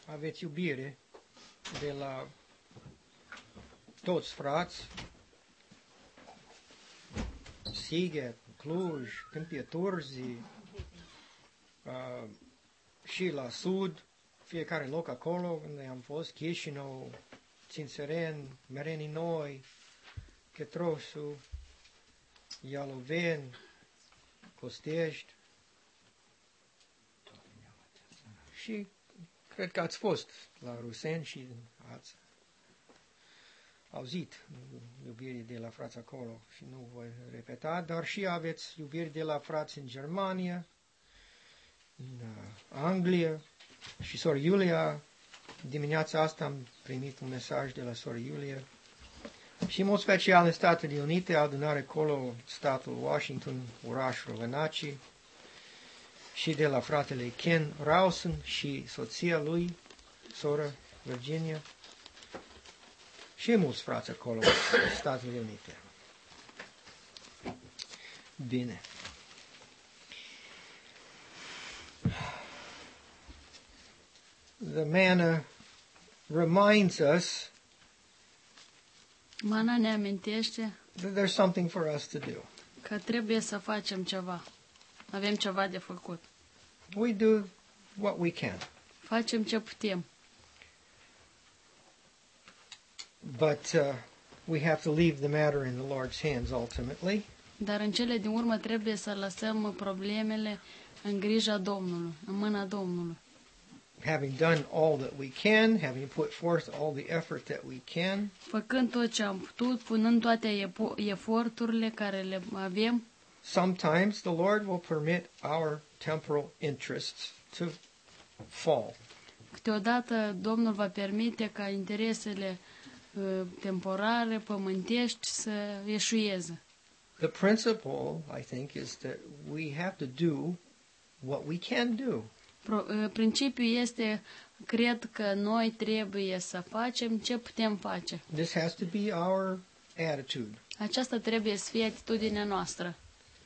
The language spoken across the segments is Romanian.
aveți iubire de la toți frați, Sighet, Cluj, Câmpie Turzi, și la sud, fiecare loc acolo unde am fost, Chișinău, Țințeren, Merenii Noi, Chetrosu, Ialoveni, Costești. Și cred că ați fost la Ruseni și ați auzit iubirii de la frați acolo și nu voi repeta, dar și aveți iubiri de la frați în Germania, în Anglia și sora Iulia. Dimineața asta am primit un mesaj de la sora Iulia și în mod special în Statele Unite, adunare acolo, statul Washington, orașul Wenatchee, și de la fratele Ken Rawson și soția lui, sora Virginia, și mulți frați acolo în Statele Unite. Bine. The manna reminds us Mana ne amintește that there's something for us to do. că trebuie să facem ceva. Avem ceva de făcut. We do what we can. Facem ce putem. But we have to leave the matter in the Lord's hands ultimately. Dar în cele din urmă trebuie să lăsăm problemele în grija Domnului, în mâna Domnului. Having done all that we can, having put forth all the effort that we can, Făcând tot ce am putut, punând toate eforturile care le avem, sometimes the Lord will permit our temporal interests to fall. câteodată Domnul va permite ca interesele temporare, pământești, să eșueze. The principle, I think, is that we have to do what we can do. Principiul este, cred că noi trebuie să facem ce putem face. This has to be our attitude. Aceasta trebuie să fie atitudinea noastră.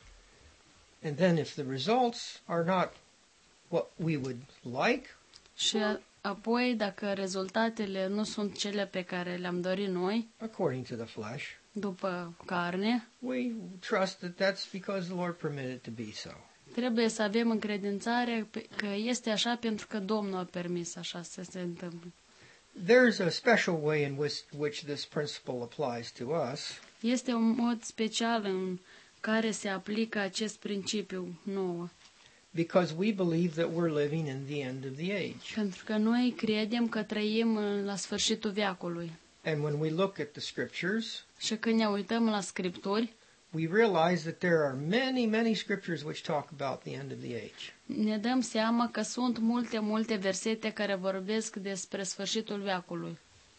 And then if the results are not what we would like, Și apoi, dacă rezultatele nu sunt cele pe care le-am dorit noi, according to the flesh, după carne, we trust that that's because the Lord permitted it to be so. trebuie să avem încredințare că este așa pentru că Domnul a permis așa să se întâmple. There's a special way in which this principle applies to us. Este un mod special în care se aplică acest principiu nouă. Because we believe that we're living in the end of the age. Pentru că noi credem că trăim la sfârșitul veacului. And when we look at the scriptures, Și când ne uităm la Scripturi, we realize that there are many, many scriptures which talk about the end of the age. ne dăm seama că sunt multe versete care vorbesc despre sfârșitul veacului.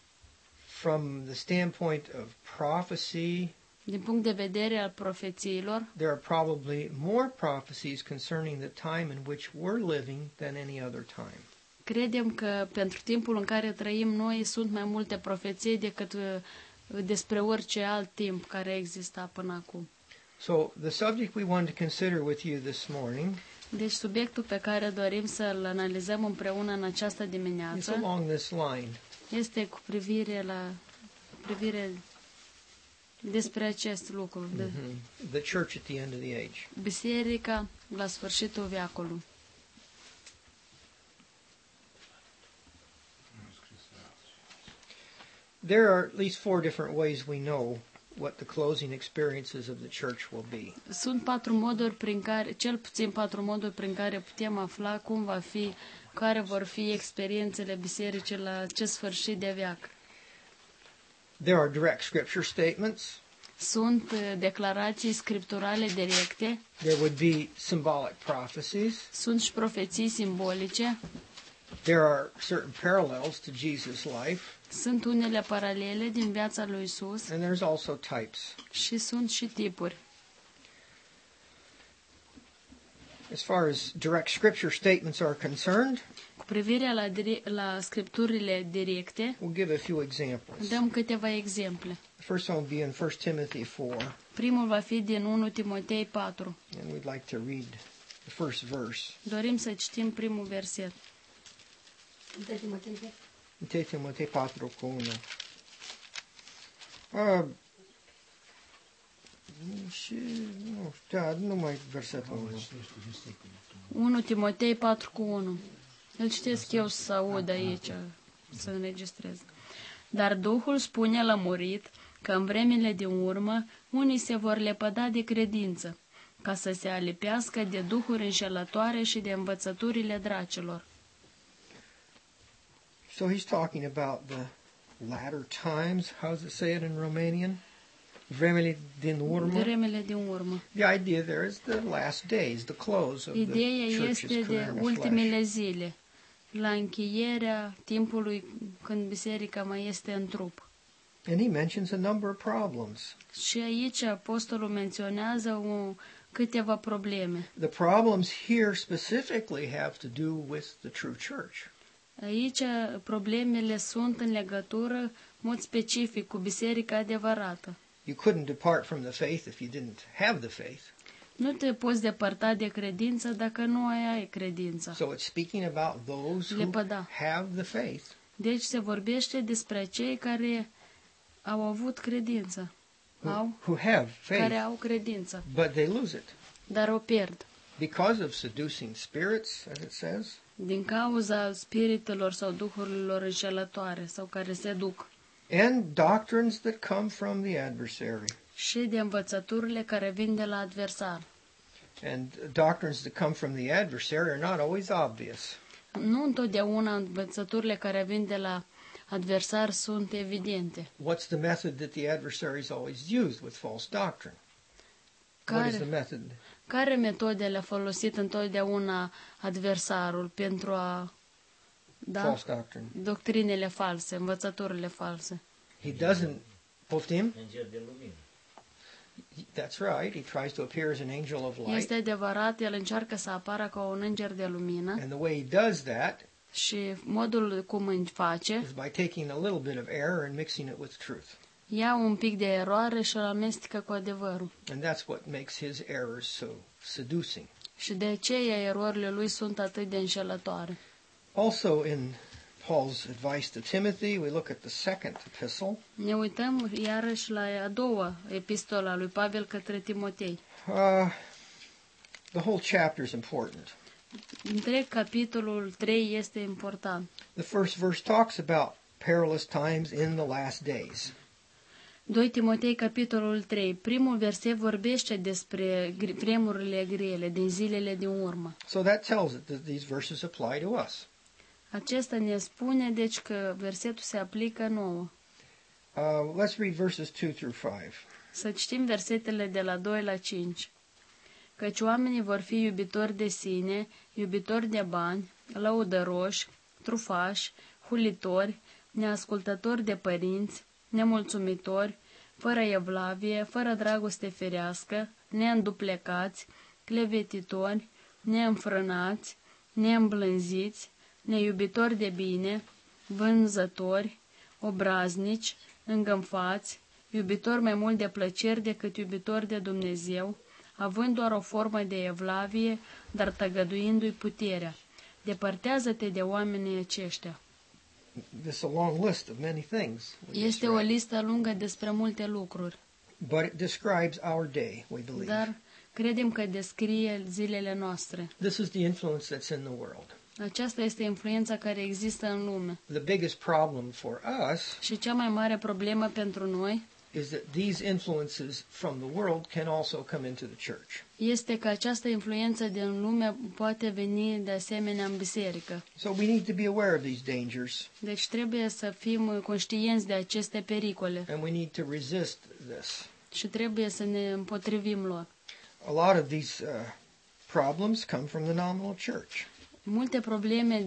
From the standpoint of prophecy, Din punct de vedere al profețiilor, there are probably more prophecies concerning the time in which we're living than any other time. credem că pentru timpul în care trăim noi sunt mai multe profeții decât despre orice alt timp care exista până acum. So the subject we want to consider with you this morning Deci subiectul pe care dorim să-l analizăm împreună în această is dimineață along this line. este cu privire despre acest lucru, de The church at the end of the age. biserica la sfârșitul veacului. There are at least 4 different ways we know what the closing experiences of the church will be. Sunt cel puțin patru moduri prin care putem afla cum va fi, care vor fi experiențele bisericii la acest sfârșit de veac. There are direct scripture statements. Sunt declarații scripturale directe, There would be symbolic prophecies. sunt și profeții simbolice, There are certain parallels to Jesus' life, sunt unele paralele din viața lui Isus and there's also types. și sunt și tipuri. As far as direct scripture statements are concerned, Cu privire la scripturile directe, we'll give a few examples. dăm câteva exemple. The first one will be in 1 Timothy 4, Primul va fi din 1 Timotei 4. and we'd like to read the first verse. Dorim să citim primul verset. 1 Timotei 4 cu 1. Și nu știu, da, numai versetul 1. 1 Timotei 4 cu 1. Îl citesc eu să aud aici, să înregistrez. Dar Duhul spune lămurit că în vremile din urmă unii se vor lepăda de credință, ca să se alipească de duhuri înșelătoare și de învățăturile dracilor. So he's talking about the latter times. How does it say it in Romanian? Vremele din urmă. Vremele din urmă. The idea there is the last days, the close of Ideea the church's este career de in the ultimele flesh. zile, la încheierea timpului când biserica mai este în trup. And he mentions a number of problems. Și aici apostolul menționează câteva probleme. The problems here specifically have to do with the true church. Aici problemele sunt în legătură, în mod specific, cu biserica adevărată. You couldn't depart from the faith if you didn't have the faith. Nu te poți depărta de credință dacă nu ai credința. So it's speaking about those who Lepăda. have the faith. Deci se vorbește despre cei care au avut credință. Who have Care faith, au credință, but they lose it dar o pierd. because of seducing spirits, as it says, Din cauza spiritelor sau duhurilor înșelătoare sau care se duc. and doctrines that come from the adversary. Și de învățăturile care vin de la adversar. And doctrines that come from the adversary are not always obvious. Nu întotdeauna învățăturile care vin de la adversar sunt evidente. What's the method that the adversaries always used with false doctrine? What is the method? Care metodele a folosit întotdeauna adversarul pentru a False doctrine. doctrinele false, învățăturile false? He doesn't. Poftim? Înger de lumină. That's right. He tries to appear as an angel of light. Este adevărat, el încearcă să apară ca un înger de lumină And the way he does that și modul cum îi face, is by taking a little bit of error and mixing it with truth. ia un pic de eroare și îl amestecă cu adevărul. And that's what makes his errors so seducing. Și de aceea erorile lui sunt atât de înșelătoare. Also in Paul's advice to Timothy, we look at the second epistle. Ne uităm iarăși la a doua epistola lui Pavel către Timotei. The whole chapter is important. Întreg capitolul 3 este important. The first verse talks about perilous times in the last days. 2 Timotei, capitolul 3. Primul verset vorbește despre vremurile grele din zilele din urmă. So that tells it that these verses apply to us. Acesta ne spune, deci, că versetul se aplică nouă. Let's read verses 2 through 5. Să citim versetele de la 2 la 5. Căci oamenii vor fi iubitori de sine, iubitori de bani, lăudăroși, trufași, hulitori, neascultători de părinți, nemulțumitori, fără evlavie, fără dragoste firească, neînduplecați, clevetitori, neînfrânați, neîmblânziți, neiubitori de bine, vânzători, obraznici, îngânfați, iubitori mai mult de plăceri decât iubitori de Dumnezeu, având doar o formă de evlavie, dar tăgăduindu-i puterea. Depărtează-te de oamenii aceștia. This is a long list of many things. Este o listă lungă despre multe lucruri, But it describes our day, we believe. dar credem că descrie zilele noastre. This is the influence that's in the world. Aceasta este influența care există în lume. The biggest problem for us Și cea mai mare problemă pentru noi is that these influences from the world can also come into the church. este că această influență din lume poate veni de asemenea în biserică. So we need to be aware of these dangers, Deci trebuie să fim conștienți de aceste pericole and we need to resist this. și trebuie să ne împotrivim lor. A lot of these problems come from the nominal church. Multe probleme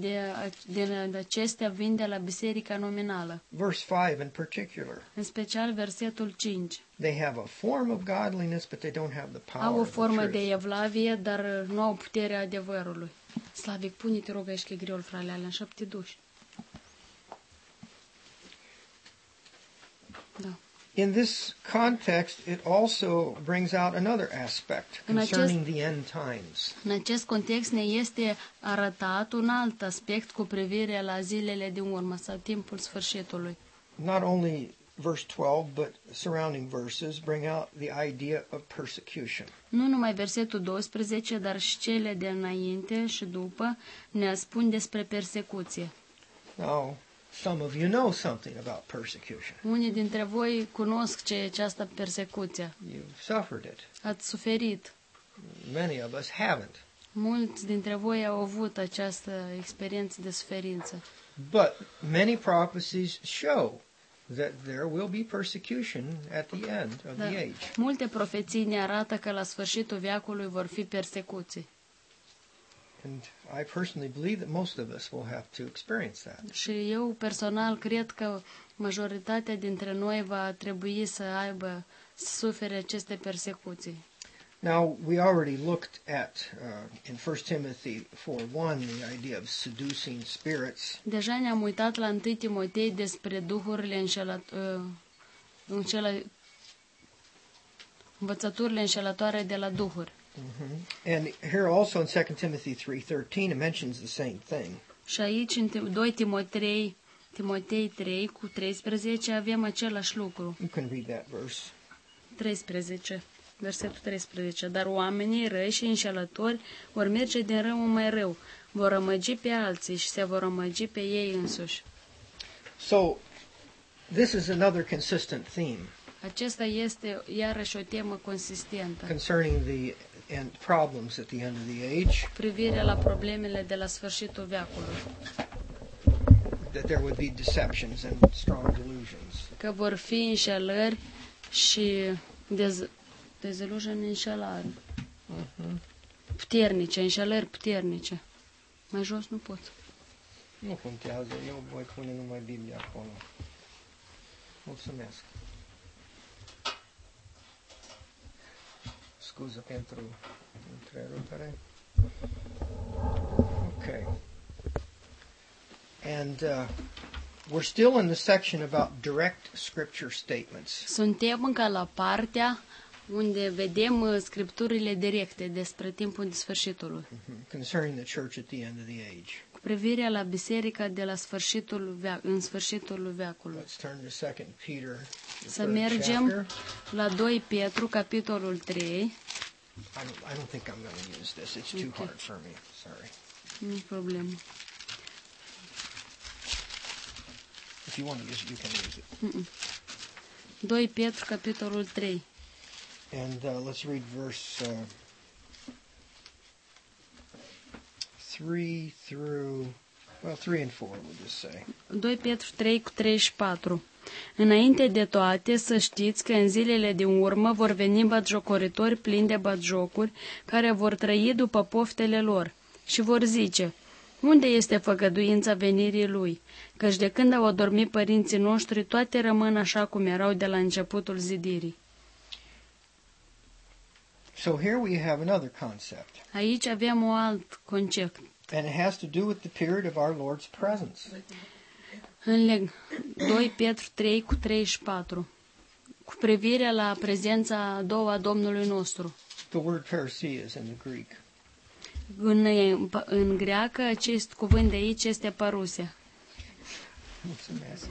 de acestea vin de la biserica nominală, Verse 5 in particular. în special versetul 5. They have a form of godliness, but they don't have the power Au o of the formă truth. de evlavie, dar nu au puterea adevărului. Slavic, pune-te rog aici că e greul, frale, alea, așa te duci. Da. In this context, it also brings out another aspect concerning the end times. În acest context ne este arătat un alt aspect cu privire la zilele din urmă sau timpul sfârșitului. Not only verse 12, but surrounding verses bring out the idea of persecution. Nu numai versetul 12, dar și cele de înainte și după ne spun despre persecuție. Now, some of you know something about persecution. Unii dintre voi cunosc ce e această persecuție. You've suffered it. Ați suferit. Many of us haven't. Mulți dintre voi au avut această experiență de suferință. But many prophecies show that there will be persecution at the end of the age. Multe profeții ne arată că la sfârșitul veacului vor fi persecuții. And I personally believe that most of us will have to experience that. Și eu personal cred că majoritatea dintre noi va trebui să sufere aceste persecuții. Now, we already looked at, in 1 Timothy 4:1, the idea of seducing spirits. Deja ne-am uitat la 1 Timotei despre duhurile învățăturile înșelătoare de la duhuri. And here also in 2 Timothy 3:13, it mentions the same thing. Și aici, în 2 Timotei 3 cu 13, avem același lucru. You can read that verse. 13. Versetul 13. Dar oamenii răi și înșelători vor merge din rău în mai rău, vor rămăgi pe alții și se vor rămăgi pe ei însuși. So, this is another consistent theme Acesta este iarăși o temă consistentă. concerning the problems at the end of the age, Privire la problemele de la sfârșitul veacului. that there would be deceptions and strong delusions. Că vor fi înșelări și deziluzionări, înșelări. Puternice, înșelări puternice. Mai jos nu pot. Nu contează, eu voi pune numai Biblia acolo. Mulțumesc. Scuză pentru întrerupere. Okay. And we're still in the section about direct scripture statements. Suntem încă la partea unde vedem scripturile directe despre timpul de sfârșitului. Concerning the church at the end of the age. Cu privire la biserica de la în sfârșitul veacului. Let's turn to 2 Peter. Să mergem la 2 Petru, capitolul 3. I don't think I'm going to use this. It's too hard for me. Sorry. Nu problemă. If you want to use it, you can use it. 2 Petru, capitolul 3. And let's read verse 3 and 4, we'll just say. 2 Petru 3 cu 34. Înainte de toate, să știți că în zilele din urmă vor veni batjocoritori plini de batjocuri, care vor trăi după poftele lor și vor zice: unde este făgăduința venirii lui? Căci de când au adormit părinții noștri, toate rămân așa cum erau de la începutul zidirii. So here we have another concept. Aici avem un alt concept. And it has to do with the period of our Lord's presence. În 2 Petru 3 cu 34. Cu privire la prezența a doua a Domnului nostru. The word parousia is in the Greek. În greacă, acest cuvânt de aici este parousia. Mulțumesc.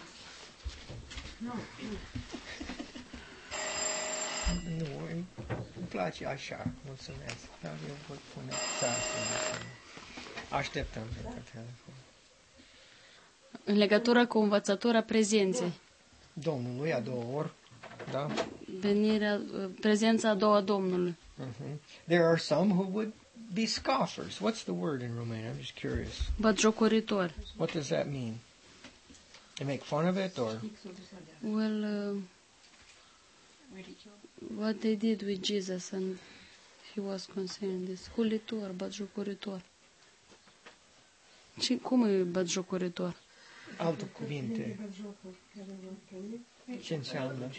Nu, îmi place așa. Mulțumesc. Dar eu voi pune ceasul. Așteptăm pe telefon. În legătură cu învățătura prezenței. Domnului a două ori, da? Prezența a doua a Domnului. There are some who would be scoffers. What's the word in Romanian? I'm just curious. Batjocoritor. What does that mean? They make fun of it, or? Well, what they did with Jesus and he was concerned this. Hulitor, batjocoritor. Și cum e batjocoritor? Alte cuvinte. Ce înseamnă?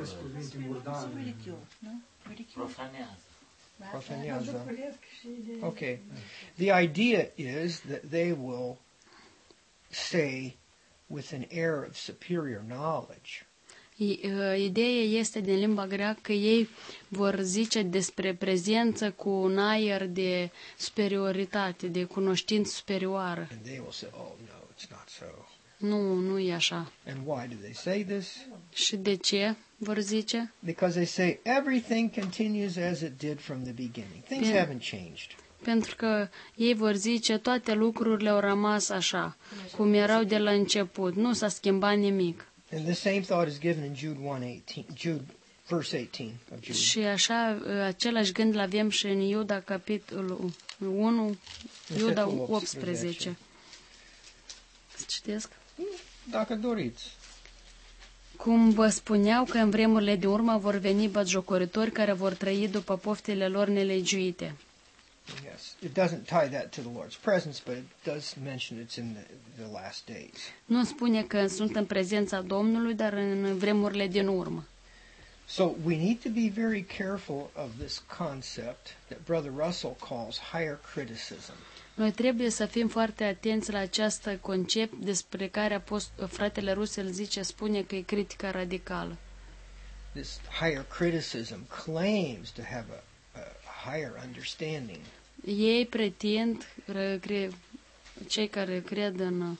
Profanează. Okay. The idea is that they will say with an air of superior knowledge. Ideea este din limba greacă că ei vor zice despre prezență cu un aer de superioritate, de cunoștință superioară. And they will say, oh, no, it's not so. Nu e așa. And why do they say this? Și de ce vor zice? Because they say everything continues as it did from the beginning. Things Yeah. haven't changed. Pentru că ei vor zice toate lucrurile au rămas așa, cum erau de la început. Nu s-a schimbat nimic. And the same thought is given in Jude verse 18 of Jude. Și așa, același gând l-avem și în Iuda, capitolul 1, Iuda Versetul 18. Să citesc? Dacă doriți. Cum vă spuneau că în vremurile de urmă vor veni batjocoritori care vor trăi după poftele lor nelegiuite. Yes, it doesn't tie that to the Lord's presence, but it does mention it's in the last days. Nu spune că sunt în prezența Domnului, dar în vremurile din urmă. So we need to be very careful of this concept that Brother Russell calls higher criticism. Noi trebuie să fim foarte atenți la acest concept despre care fratele Russell spune că e critica radicală. This higher criticism claims to have a higher understanding. Ei pretind, cei care cred în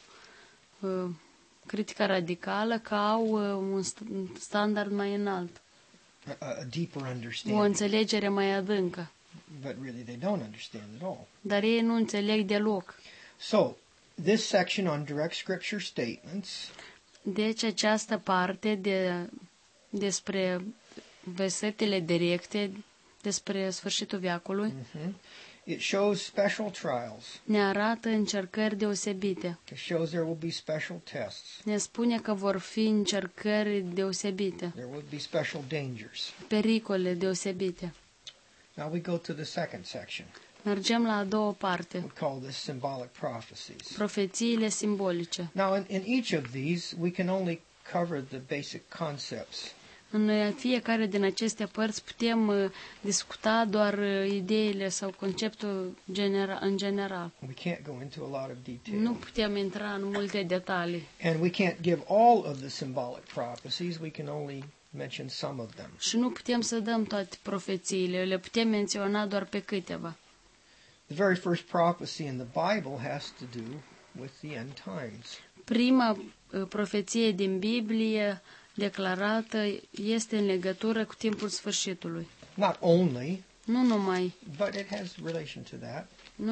critica radicală, că au un standard mai înalt, A deeper o understanding. înțelegere mai adâncă. But really they don't understand at all. Dar ei nu înțeleg deloc. So, this section on direct scripture statements Deci această parte despre versetele directe despre sfârșitul veacului it shows special trials. ne arată încercări deosebite. It shows there will be special tests. Ne spune că vor fi încercări deosebite, There will be special dangers. pericole deosebite. Now we go to the second section. Mergem la a doua parte, We call this symbolic prophecies. profețiile simbolice. Now, in each of these, we can only cover the basic concepts. În fiecare din aceste părți putem discuta doar ideile sau conceptul în general. We can't go into a lot of detail. Nu putem intra în multe detalii. And we can't give all of the symbolic prophecies. We can only mention some of them. Și nu putem să dăm toate profețiile, le putem menționa doar pe câteva. The very first prophecy in the Bible has to do with the end times. Prima profeție din Biblie declarată este în legătură cu timpul sfârșitului. Not only, Nu numai but it has relation to that.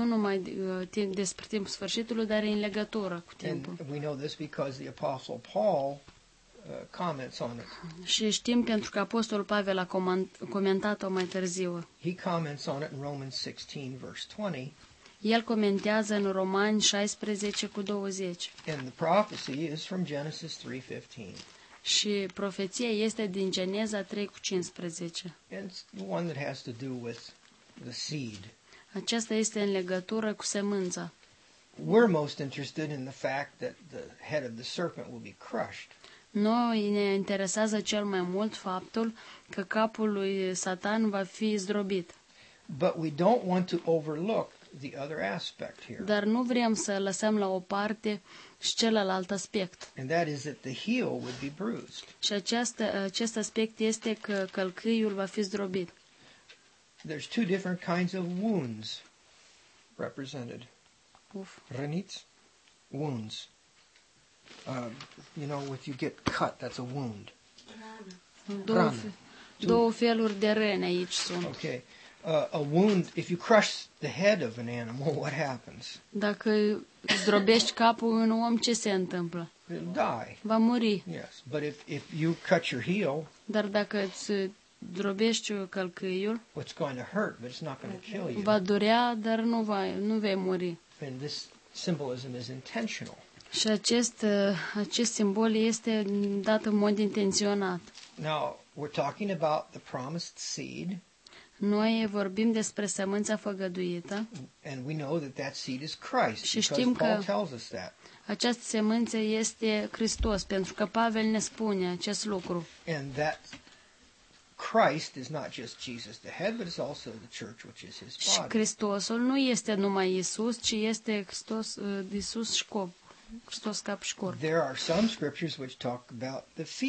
despre timpul sfârșitului, dar în legătură cu And timpul. we know this because the Apostle Paul comments on it. Și știm pentru că Apostolul Pavel a comentat-o mai târziu. He comments on it in Romans 16, verse 20. El comentează în Romani 16 cu 20. And the prophecy is from Genesis 3:15. Și profeția este din Geneza 3 cu 15. And it's the one that has to do with the seed. Aceasta este în legătură cu sămânța. We're most interested in the fact that the head of the serpent will be crushed. Noi ne interesează cel mai mult faptul că capul lui Satan va fi zdrobit. But we don't want to overlook the other aspect here. Dar nu vrem să lăsăm la o parte și celălalt aspect. And that is that the heel would be bruised. Și acest aspect este că călcâiul va fi zdrobit. There's two different kinds of wounds represented. Uf. Răniți? Wounds. If you get cut, that's a wound. Rană. Două feluri de răni aici sunt. Okay. A wound, if you crush the head of an animal, what happens? Dacă zdrobești capul unui om, ce se întâmplă? It'll die. Va muri. Yes. But if you cut your heel, Dar dacă îți zdrobești călcâiul, it's going to hurt, but it's not going to kill you. va durea, dar nu vei muri. And this symbolism is intentional. Și acest simbol este dat în mod intenționat. Now, we're talking about the promised seed, Noi vorbim despre sămânța făgăduită. and we know that that seed is Christ, Și because știm Paul că tells us that. această sămânță este Hristos, pentru că Pavel ne spune acest lucru. And that Christ is not just Jesus the head, but it's also the church, which is his Și body. Hristosul nu este numai Isus, ci este Isus și corp. Hristos cap și corp. There are some scriptures which talk about the feet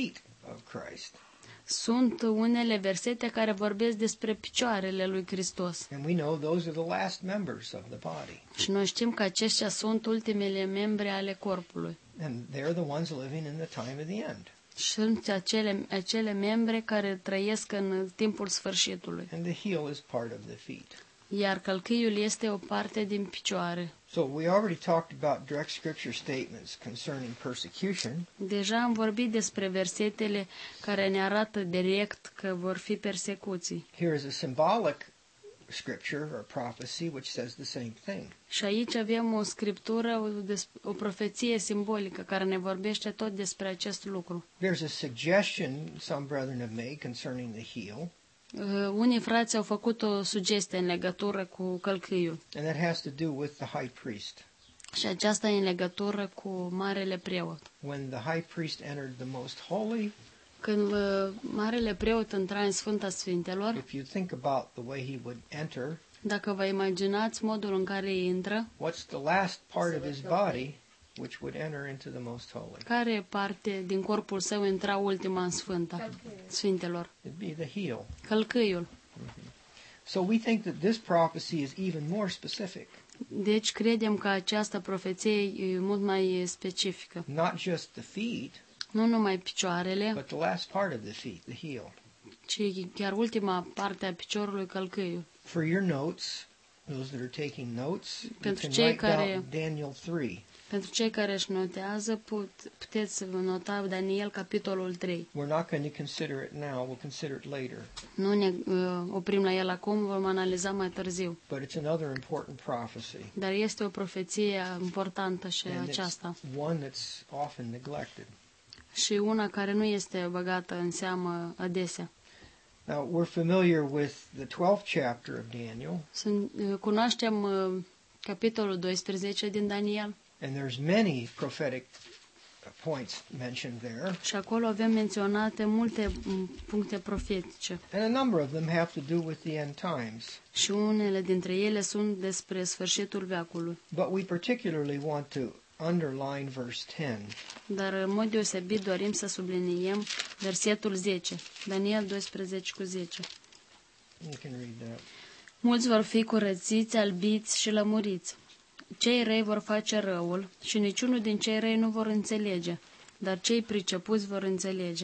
of Christ. Sunt unele versete care vorbesc despre picioarele lui Hristos. And we know those are the last members of the body. Și noi știm că aceștia sunt ultimele membre ale corpului. And they're the ones living in the time of the end. Sunt acele membre care trăiesc în timpul sfârșitului. And the heel is part of the feet. Iar călcâiul este o parte din picioare. So we already talked about direct scripture statements concerning persecution. Deja am vorbit despre versetele care ne arată direct că vor fi persecuții. Here is a symbolic scripture or prophecy which says the same thing. Și aici avem o scriptură, o profeție simbolică care ne vorbește tot despre acest lucru. There's a suggestion some brethren have made concerning the heel. Unii frați au făcut o sugestie în legătură cu călcâiul. And that has to do with the high priest. Și aceasta e în legătură cu marele preot. When the high priest entered the most holy, Când marele preot intra în Sfânta Sfintelor, if you think about the way he would enter, dacă vă imaginați modul în care intră, what's the last part of his body which would enter into the most holy? care parte din corpul său intra ultima în Sfintelor? It'd be the heel. Călcâiul. So we think that this prophecy is even more specific. Deci credem că această profeție e mult mai specifică. Not just the feet, Nu numai picioarele, but the last part of the feet, the heel. ci chiar ultima parte a piciorului, călcâiul. For your notes, those that are taking notes, you Pentru can cei write care- down Daniel 3. Pentru cei care își notează, puteți nota Daniel, capitolul 3. We're not going to consider it now, we'll consider it later. Nu ne oprim la el acum, vom analiza mai târziu. But it's another important prophecy. Dar este o profeție importantă și And aceasta. it's one that's often neglected. Și una care nu este băgată în seamă adesea. Now, we're familiar with the 12th chapter of Daniel, Cunoaștem capitolul 12 din Daniel and there's many prophetic points mentioned there, și acolo avem menționate multe puncte profetice. and a number of them have to do with the end times. Și unele dintre ele sunt despre sfârșitul veacului. But we particularly want to underline verse 10. Dar în mod deosebit dorim să subliniem versetul 10. Daniel 12:10. You can read that. Mulți vor fi curățiți, albiți și lămuriți. Cei răi vor face răul și niciunul din cei răi nu vor înțelege, dar cei pricepuți vor înțelege.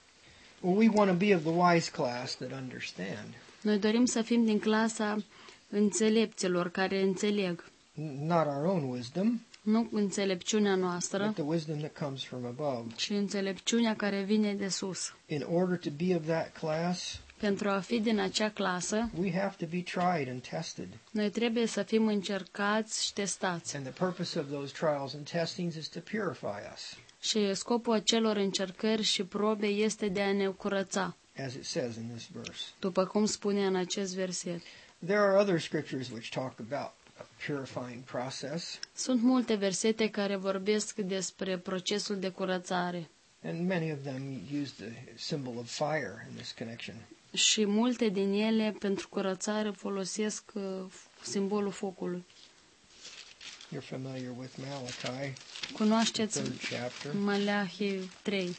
Well, we want to be of the wise class that understand, Noi dorim să fim din clasa înțelepților care înțeleg, not our own wisdom, nu înțelepciunea noastră, but the wisdom that comes from above. ci înțelepciunea care vine de sus. In order to be of that class, Pentru a fi din acea clasă, we have to be tried and tested. noi trebuie să fim încercați și testați. And the purpose of those trials and testings is to purify us, Și scopul acelor încercări și probe este de a ne curăța, as it says in this verse. după cum spune în acest verset. There are other scriptures which talk about a purifying process, Sunt multe versete care vorbesc despre procesul de curățare and many of them use the symbol of fire in this connection. și multe din ele pentru curățare folosesc simbolul focului. You're familiar with Malachi, Cunoașteți third chapter, Maleahi 3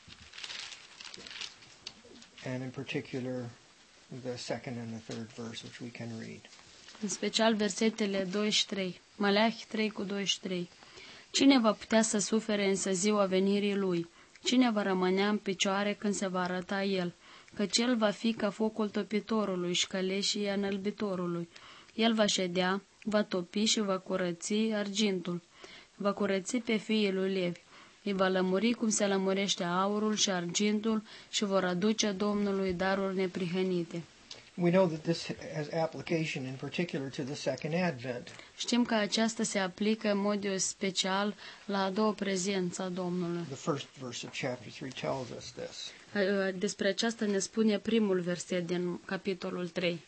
and in particular the second and the third verse, which we can read. în special versetele 2 și 3. Maleahi 3 cu 2 și 3. Cine va putea să sufere însă ziua venirii lui? Cine va rămânea în picioare când se va arăta el? Căci el va fi ca focul topitorului și ca leșii înălbitorului. El va ședea, va topi și va curăți argintul. Va curăți pe fiii lui Levi. Îi va lămuri cum se lămurește aurul și argintul și vor aduce Domnului daruri neprihănite. We know that this has application in particular to the second advent. Știm că aceasta se aplică în mod special la a doua prezență a Domnului. The first verse of chapter 3 tells us this. Despre aceasta ne spune primul verset din capitolul 3.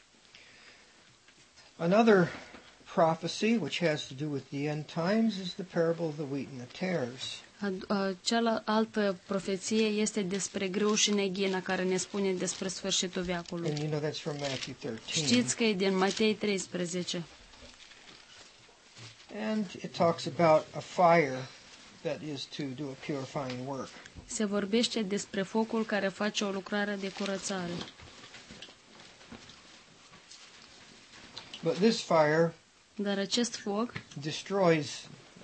Another prophecy which has to do with the end times is the parable of the wheat and the tares. Cealaltă profeție este despre grâu și neghină, care ne spune despre sfârșitul veacului. And you know that's from Matthew 13. Știți că e din Matei 13. And it talks about a fire that is to do a purifying work. Se vorbește despre focul care face o lucrare de curățare. But this fire Dar acest foc destroys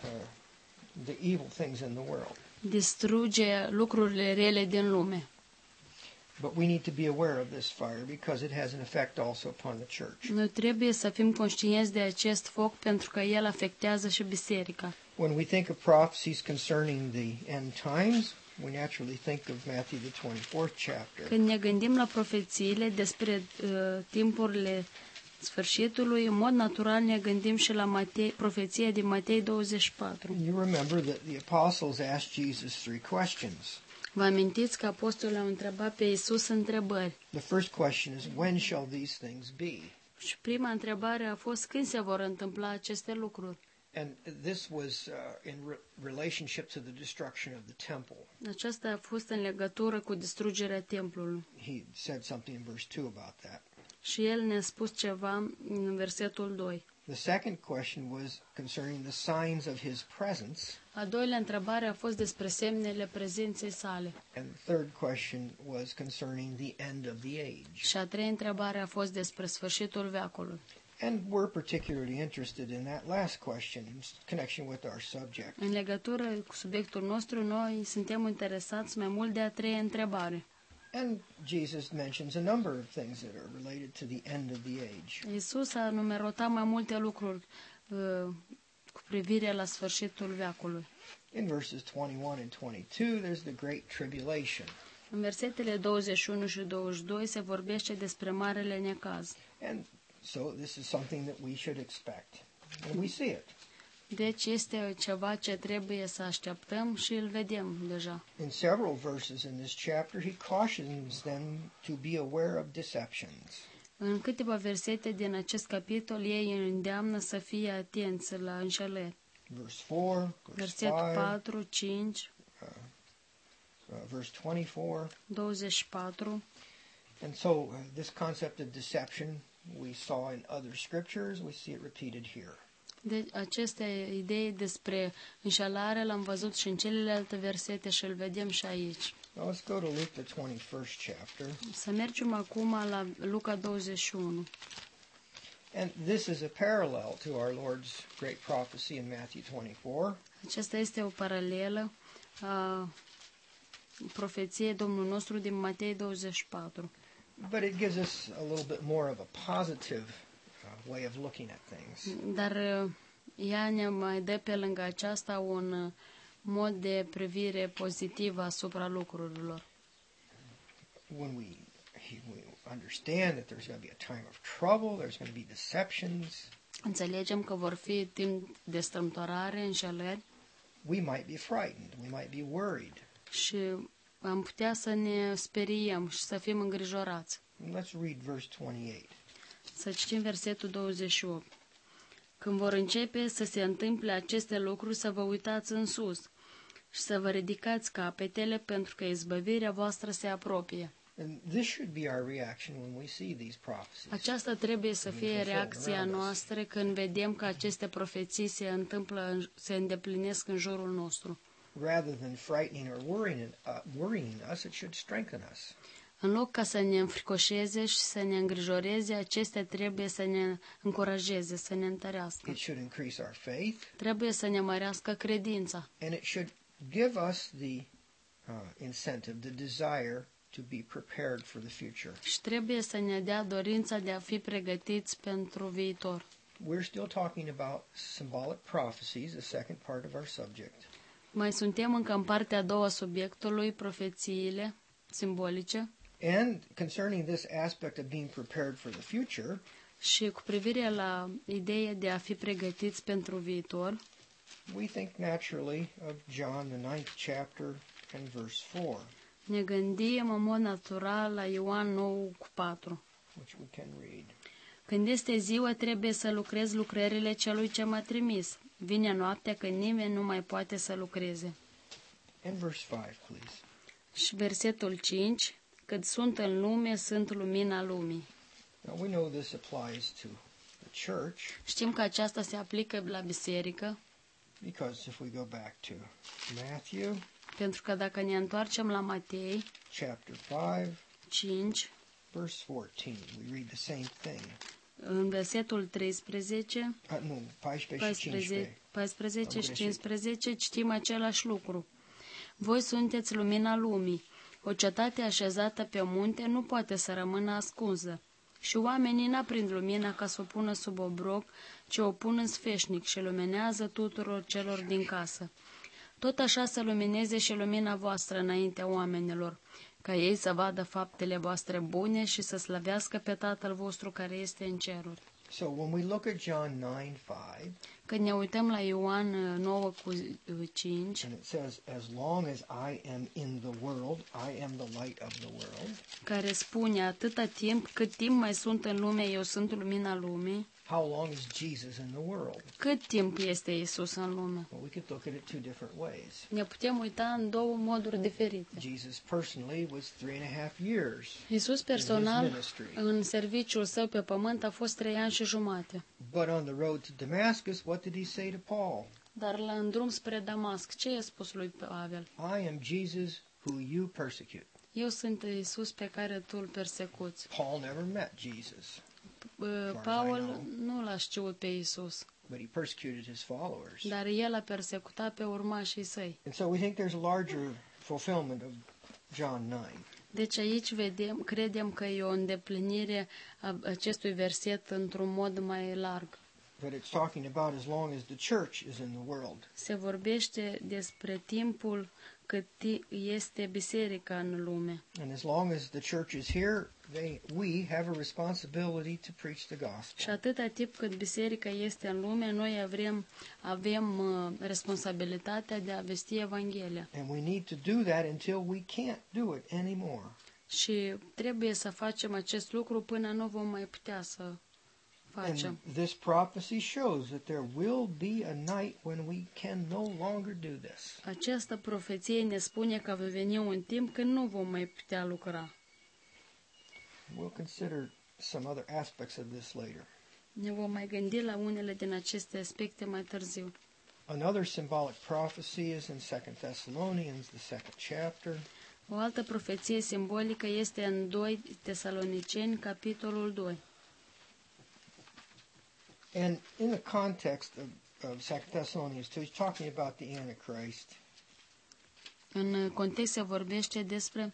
the evil things in the world. distruge lucrurile rele din lume. But we need to be aware of this fire because it has an effect also upon the church. Noi trebuie să fim conștienți de acest foc pentru că el afectează și biserica. When we think of prophecies concerning the end times, we naturally think of Matthew the 24th chapter. Când ne gândim la profețiile despre timpurile sfârșitului, în mod natural ne gândim și la profeția din Matei 24. You remember that the apostles asked Jesus 3 questions. Vă amintiți că apostolii au întrebat pe Iisus întrebări. The first question is, when shall these things be? Și prima întrebare a fost când se vor întâmpla aceste lucruri. And this was in relationship to the destruction of the temple. Aceasta a fost în legătură cu distrugerea templului. He said something in verse 2 about that. Și el ne-a spus ceva în versetul 2. The second question was concerning the signs of his presence. A doilea întrebare a fost despre semnele prezenței sale. And the third question was concerning the end of the age. Și a treia întrebare a fost despre sfârșitul veacului. And we're particularly interested in that last question in connection with our subject. În legătură cu subiectul nostru, noi suntem interesați mai mult de a treia întrebare. And Jesus mentions a number of things that are related to the end of the age. Iisus a numerotat mai multe lucruri cu privire la sfârșitul veacului. In verses 21 and 22, there's the great tribulation. În versetele 21 și 22 se vorbește despre marele necaz. And so this is something that we should expect. And we see it. Deci este ceva ce trebuie să așteptăm și îl vedem deja. In several verses in this chapter, he cautions them to be aware of deceptions. În câteva versete din acest capitol, ei îndeamnă să fie atenți la înșelări. Verse 4, verse 5, Verset 4, 5, verse 24. 24. And so this concept of deception we saw in other scriptures, we see it repeated here. Deci aceste idei despre înșelare l-am văzut și în celelalte versete și îl vedem și aici. Now let's go to Luke the 21st chapter. Să mergem acum la Luca 21. And this is a parallel to our Lord's great prophecy in Matthew 24. Aceasta este o paralelă a profeției Domnului nostru din Matei 24. But it gives us a little bit more of a positive way of looking at things. Dar ea ne mai dă pe lângă aceasta un mod de privire pozitivă asupra lucrurilor. When we understand that there's going to be a time of trouble, there's going to be deceptions, Înțelegem că vor fi timp de strâmtorare, înșelări we might be frightened, we might be worried. și am putea să ne speriem și să fim îngrijorați. Let's read verse 28. Să citim versetul 28. Când vor începe să se întâmple aceste lucruri, să vă uitați în sus și să vă ridicați capetele, pentru că izbăvirea voastră se apropie. And this should be our reaction when we see these prophecies. Aceasta trebuie să fie reacția noastră când vedem că aceste profeții se întâmplă, se îndeplinesc în jurul nostru. Rather than frightening or worrying us, it should strengthen us. În loc ca să ne înfricoșeze și să ne îngrijoreze, acestea trebuie să ne încurajeze, să ne întărească. It should increase our faith, Trebuie să ne mărească credința and it should give us the incentive, the desire to be prepared for the future. și trebuie să ne dea dorința de a fi pregătiți pentru viitor. We're still talking about symbolic prophecies, the second part of our subject. Mai suntem încă în partea a doua subiectului, profețiile simbolice, And concerning this aspect of being prepared for the future, și cu privire la ideea de a fi pregătiți pentru viitor, we think naturally of John, the 9th chapter, and verse 4, ne gândim în mod natural la Ioan 9:4. which we can read. Când este ziua, trebuie să lucrez lucrările celui ce m-a trimis. Vine noaptea când nimeni nu mai poate să lucreze. And verse 5, please. Și versetul 5, cât sunt în lume, sunt lumina lumii. Now we know this applies to the church, Știm că aceasta se aplică la biserică, Because if we go back to Matthew Pentru că dacă ne întoarcem la Matei chapter 5, 5, verse 14, we read the same thing. în versetul 13, Nu, 14 și 15. 14 și 15 citim același lucru. Voi sunteți lumina lumii. O cetate așezată pe munte nu poate să rămână ascunsă. Și oamenii n-aprind lumina ca să o pună sub obroc, ci o pun în sfeșnic și luminează tuturor celor din casă. Tot așa să lumineze și lumina voastră înaintea oamenilor, ca ei să vadă faptele voastre bune și să slăvească pe Tatăl vostru care este în ceruri. So when we look at John 9:5, Când ne uităm la Ioan 9:5, and it says, as long as I am in the world, I am the light of the world. care spune atâta timp cât timp mai sunt în lume, eu sunt lumina lumii. How long is Jesus in the world? Cât timp este Isus în lume? Well, we could look at it two different ways. Ne putem uita în două moduri diferite. Jesus personally was 3.5 years. Isus in personal, his ministry. în serviciul său pe pământ, a fost 3 ani și jumate. But on the road to Damascus, what did he say to Paul? Dar în drum spre Damasc, ce i-a spus lui Pavel? I am Jesus who you persecute. Eu sunt Isus pe care tu îl persecuți. Paul never met Jesus, Paul nu l-a știut pe Isus, but he persecuted his followers. dar el a persecutat pe urmașii săi. And so we think there's a larger fulfillment of John 9. Deci aici credem că e o îndeplinire a acestui verset într-un mod mai larg. But it's talking about as long as the church is in the world. Se vorbește despre timpul cât este biserica în lume. And as long as the church is here, we have a responsibility to preach the Și gospel. atâta timp cât biserica este în lume, noi avem responsabilitatea de a vesti Evanghelia. And we need to do that until we can't do it anymore. Și trebuie să facem acest lucru până nu vom mai putea să facem. And this prophecy shows that there will be a night when we can no longer do this. Această profeție ne spune că va veni un timp când nu vom mai putea lucra. We'll consider some other aspects of this later. Ne vom mai gândi la unele din aceste aspecte mai târziu. Another symbolic prophecy is in 2 Thessalonians, the second chapter. O altă profeție simbolică este în 2 Tesaloniceni, capitolul 2. And in the context of 2 Thessalonians 2, he's talking about the Antichrist. În context se vorbește despre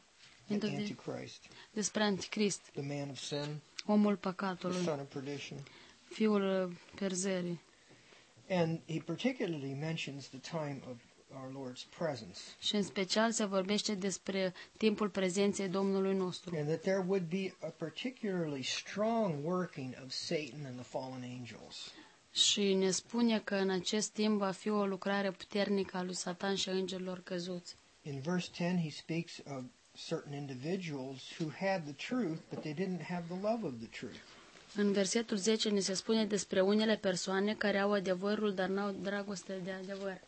Anticrist, The man of sin, omul the păcatului, son of perdition. fiul pierzării. And he particularly mentions the time of our Lord's presence. Și în special se vorbește despre timpul prezenței Domnului nostru. And that there would be a particularly strong working of Satan and the fallen angels. Și ne spune că în acest timp va fi o lucrare puternică a lui Satan și a îngerilor căzuți. In verse 10, he speaks of certain individuals who had the truth, but they didn't have the love of the truth. În versetul 10 ne se spune despre unele persoane care au adevărul, dar n-au dragoste de adevăr.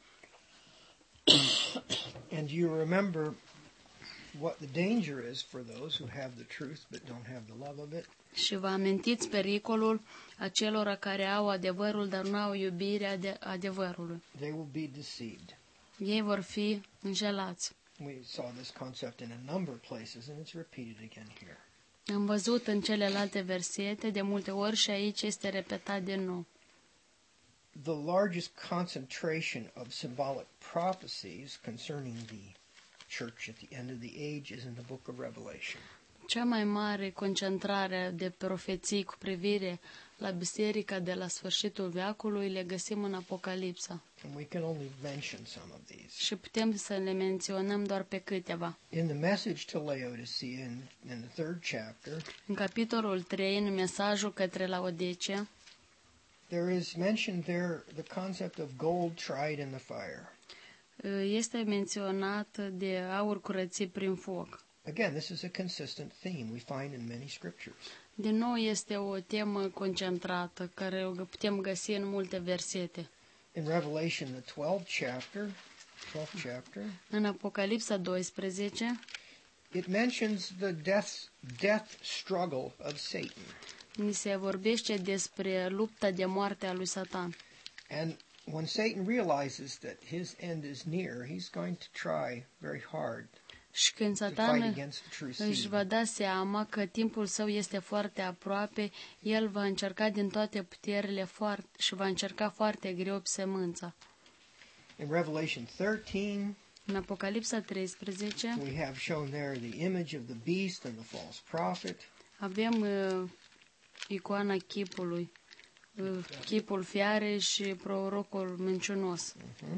And you remember what the danger is for those who have the truth but don't have the love of it? Și vă amintiți pericolul acelora care au adevărul, dar nu au iubirea de adevărului. They will be deceived. Ei vor fi înșelați. We saw this concept in a number of places, and it's repeated again here. Am văzut în celelalte versete de multe ori și aici este repetat din nou. The largest concentration of symbolic prophecies concerning the church at the end of the age is in the book of Revelation. Cea mai mare concentrare de profeții cu privire la biserica de la sfârșitul veacului le găsim în Apocalipsa. And we can only mention some of these. Și putem să le menționăm doar pe câteva. In the message to Laodicea in the third chapter, În capitolul 3, în mesajul către Laodicea, there is mentioned there the concept of gold tried in the fire. este menționat de aur curățit prin foc. Again, this is a consistent theme we find in many scriptures. Din nou este o temă concentrată care o putem găsi în multe versete. In Revelation, the 12th chapter, În Apocalipsa 12, it mentions the death struggle of Satan. ni se vorbește despre lupta de moarte a lui Satan. And when Satan realizes that his end is near, he's going to try very hard Și când to fight Satan against the true își va seed. da seama că timpul său este foarte aproape, el va încerca din toate puterile și va încerca foarte greu sămânța. In Revelation 13, În Apocalipsa 13 we have shown there the image of the beast and the false prophet. avem icoana chipului, chipul fiarei și prorocul minciunos.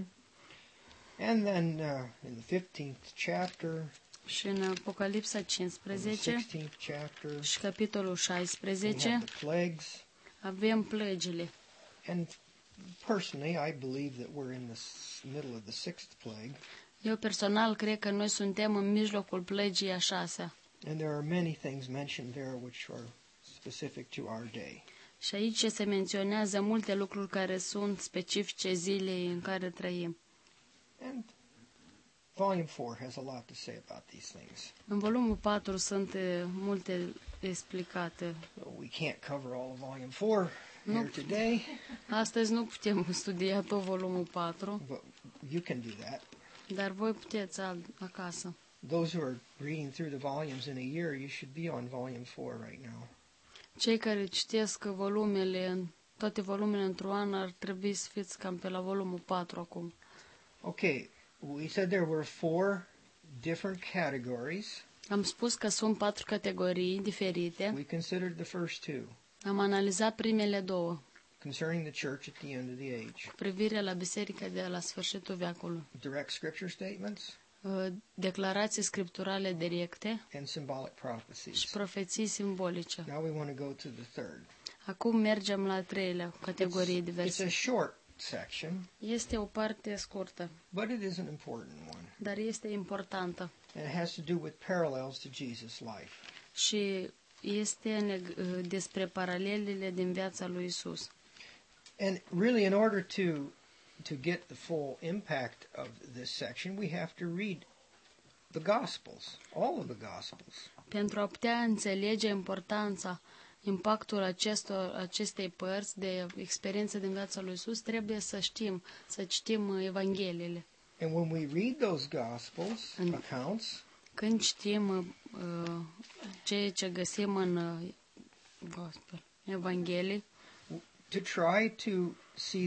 And then in the 15th chapter, Și în Apocalipsa in the 15 16th chapter, și capitolul we 16 have the plagues. avem plăgile. And personally, I believe that we're in the middle of the sixth plague. Eu personal cred că noi suntem în mijlocul plăgii a 6-a. And there are many things mentioned there which are specific to our day. Și aici se menționează multe lucruri care sunt specifice zilei în care trăim. And Volume 4 has a lot to say about these things. În volumul 4 sunt multe explicate. We can't cover all of Volume 4 here today, Astăzi nu putem studia tot volumul 4, but you can do that. dar voi puteți acasă. Those who are reading through the volumes in a year, you should be on Volume 4 right now. Cei care citesc toate volumele într-un an ar trebui să fiți cam pe la volumul 4 acum. Okay, we said there were 4 different categories. Am spus că sunt 4 categorii diferite. We considered the first 2 Am analizat primele 2 concerning the church at the end of the age. cu privire la biserica de la sfârșitul veacului. Direct scripture statements Declarații scripturale directe and symbolic și prophecies. profeții simbolice. Now we want to go to the third. Acum mergem la a 3-lea categorie de It's a verse. short section, Este o parte scurtă, but it is an important one. dar este importantă And it has to do with parallels to Jesus' life. și este despre paralelele din viața lui Isus. And really, in order to get the full impact of this section, we have to read the Gospels, all of the Gospels. Pentru a putea înțelege impactul acestei părți de experiență din viața lui Isus, trebuie să citim Evangheliile. And when we read those Gospels accounts, Când citim ceea ce găsim în Evanghelii, to try to see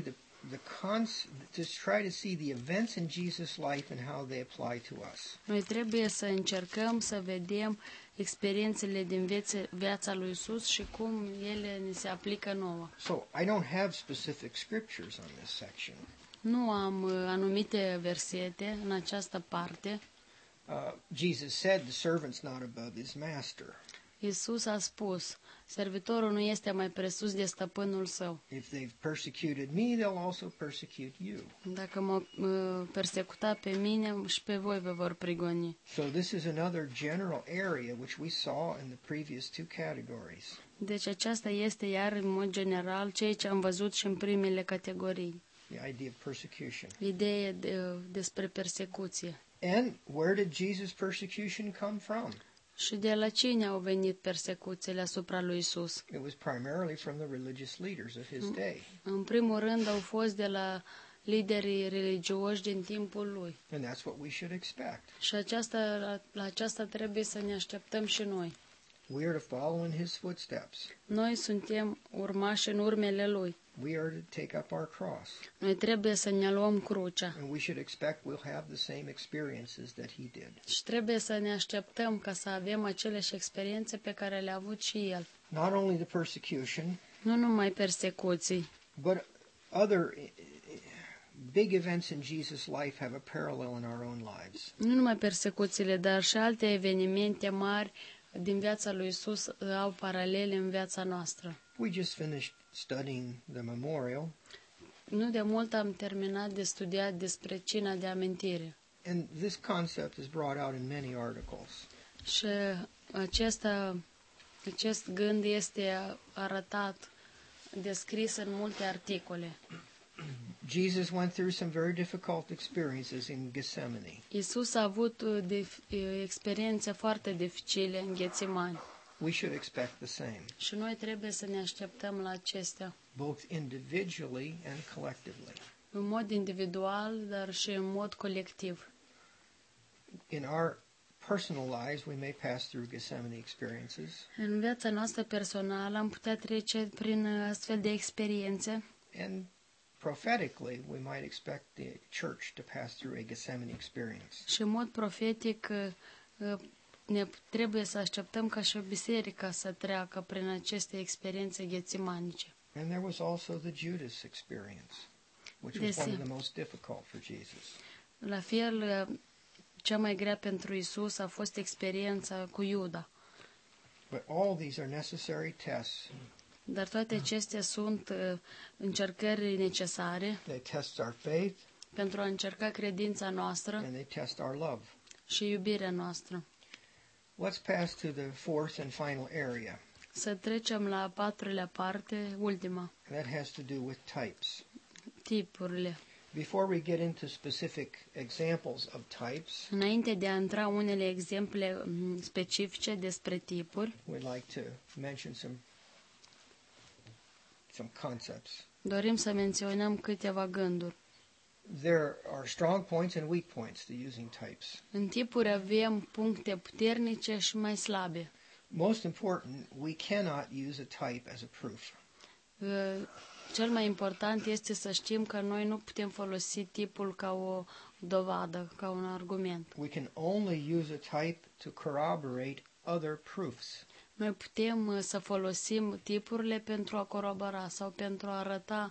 the events in Jesus' life and how they apply to us. noi trebuie să încercăm să vedem experiențele din viața lui Isus și cum ele ni se aplică nouă. So I don't have specific scriptures on this section. Nu am anumite versete în această parte. Jesus said, "The servant's not above his master. Isus a spus, servitorul nu este mai presus de stăpânul său. If they've persecuted me, they'll also persecute you." Dacă mă persecuta pe mine și pe voi vă vor prigoni. So this is another general area which we saw in the previous 2 categories. Deci aceasta este iar în mod general ceea ce am văzut și în primele categorii. The idea of persecution. Ideea despre persecuție. And where did Jesus' persecution come from? Și de la cine au venit persecuțiile asupra lui Isus? It was primarily from the religious leaders of his day. În primul rând au fost de la liderii religioși din timpul lui. And that's what we should expect. Și la aceasta trebuie să ne așteptăm și noi. We are to follow in his footsteps. Noi suntem urmași în urmele lui. We are to take up our cross. Noi trebuie să ne luăm crucea And we should expect we'll have the same experiences that he did. și trebuie să ne așteptăm ca să avem aceleași experiențe pe care le-a avut și el. Not only the persecution, Nu numai persecuții, but other big events in Jesus' life have a parallel in our own lives. nu numai persecuțiile, dar și alte evenimente mari din viața lui Isus au paralele în viața noastră. We just finished studying the memorial, Nu de mult am terminat de studiat despre cina de amintire and this concept is brought out in many articles. și acest gând este arătat, descris în multe articole. Jesus went through some very difficult experiences in Gethsemane. Isus a avut experiențe foarte dificile în Ghețimani We should expect the same, și noi trebuie să ne așteptăm la acestea, both individually and collectively. în mod individual, dar și în mod colectiv. In our personal lives, we may pass through Gethsemane experiences, În viața noastră personală am putea trece prin astfel de experiențe and prophetically, we might expect the church to pass through a Gethsemane experience. și în mod profetic ne trebuie să așteptăm ca și o biserică să treacă prin aceste experiențe ghețimanice. And there was also the Judas experience, which was one of the most difficult for Jesus. La fel, cea mai grea pentru Isus a fost experiența cu Iuda. But all these are necessary tests. Dar toate acestea sunt încercări necesare They test our faith pentru a încerca credința noastră and they test our love. și iubirea noastră. Let's pass to the fourth and final area. Să trecem la a patrulea parte, ultima, That has to do with types. tipurile. Before we get into specific examples of types, Înainte de a intra unele exemple specifice despre tipuri, we'd like to mention some concepts. dorim să menționăm câteva gânduri. There are strong points and weak points to using types. În tipuri avem puncte puternice și mai slabe. Most important, we cannot use a type as a proof. Cel mai important este să știm că noi nu putem folosi tipul ca o dovadă, ca un argument. We can only use a type to corroborate other proofs. Noi putem să folosim tipurile pentru a corobora sau pentru a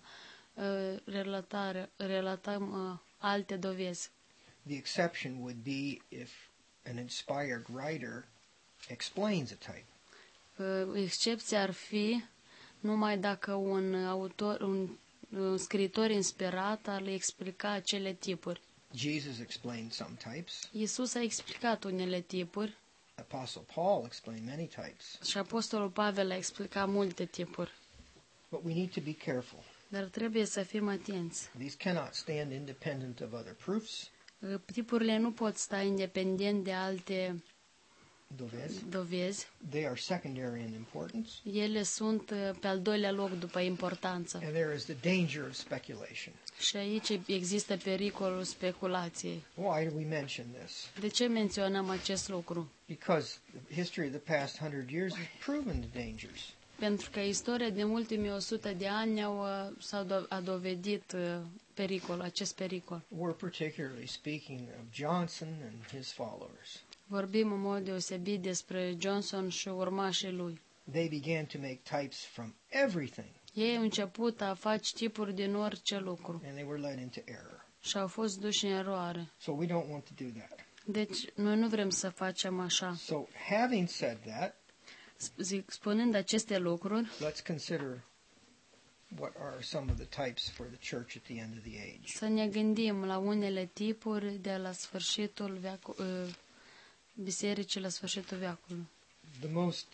relatăm alte dovezi. The exception would be if an inspired writer explains a type. Excepția ar fi numai dacă un scriitor inspirat ar explica acele tipuri. Jesus explained some types. Iisus a explicat unele tipuri Apostle Paul explained many types. și Apostolul Pavel a explicat multe tipuri. But we need to be careful. Dar trebuie să fim atenți. These cannot stand independent of other proofs. Tipurile nu pot sta independent de alte dovezi. They are secondary in importance. Ele sunt pe al doilea loc după importanță. And there is the danger of speculation. Și aici există pericolul speculației. Why do we mention this? De ce menționăm acest lucru? Because the history of the past 100 years has proven the dangers. Pentru că istoria de ultimii 100 de ani a dovedit acest pericol. We're particularly speaking of Johnson and his followers. Vorbim în mod deosebit despre Johnson și urmașii lui. They began to make types from everything. Ei au început a face tipuri din orice lucru And they were led into error. și au fost duși în eroare. So we don't want to do that. Deci, noi nu vrem să facem așa. So having said that, Spunând aceste lucruri, let's consider what are some of the types for the church at the end of the age. să ne gândim la unele tipuri de la sfârșitul bisericii la sfârșitul veacului. The most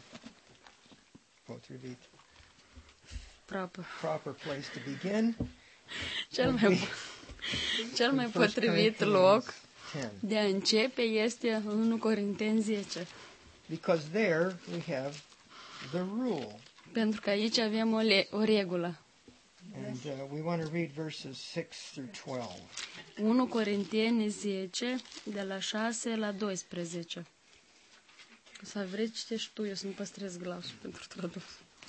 proper place to begin Cel mai potrivit loc de a începe este 1 Corinteni 10. Because there we have the rule. Pentru că aici avem o regulă. And we want to read verses 6 through 12. 1 Corinteni 10, de la 6 la 12. Să vrei, citești tu, eu să-mi păstrez glasul pentru tradus.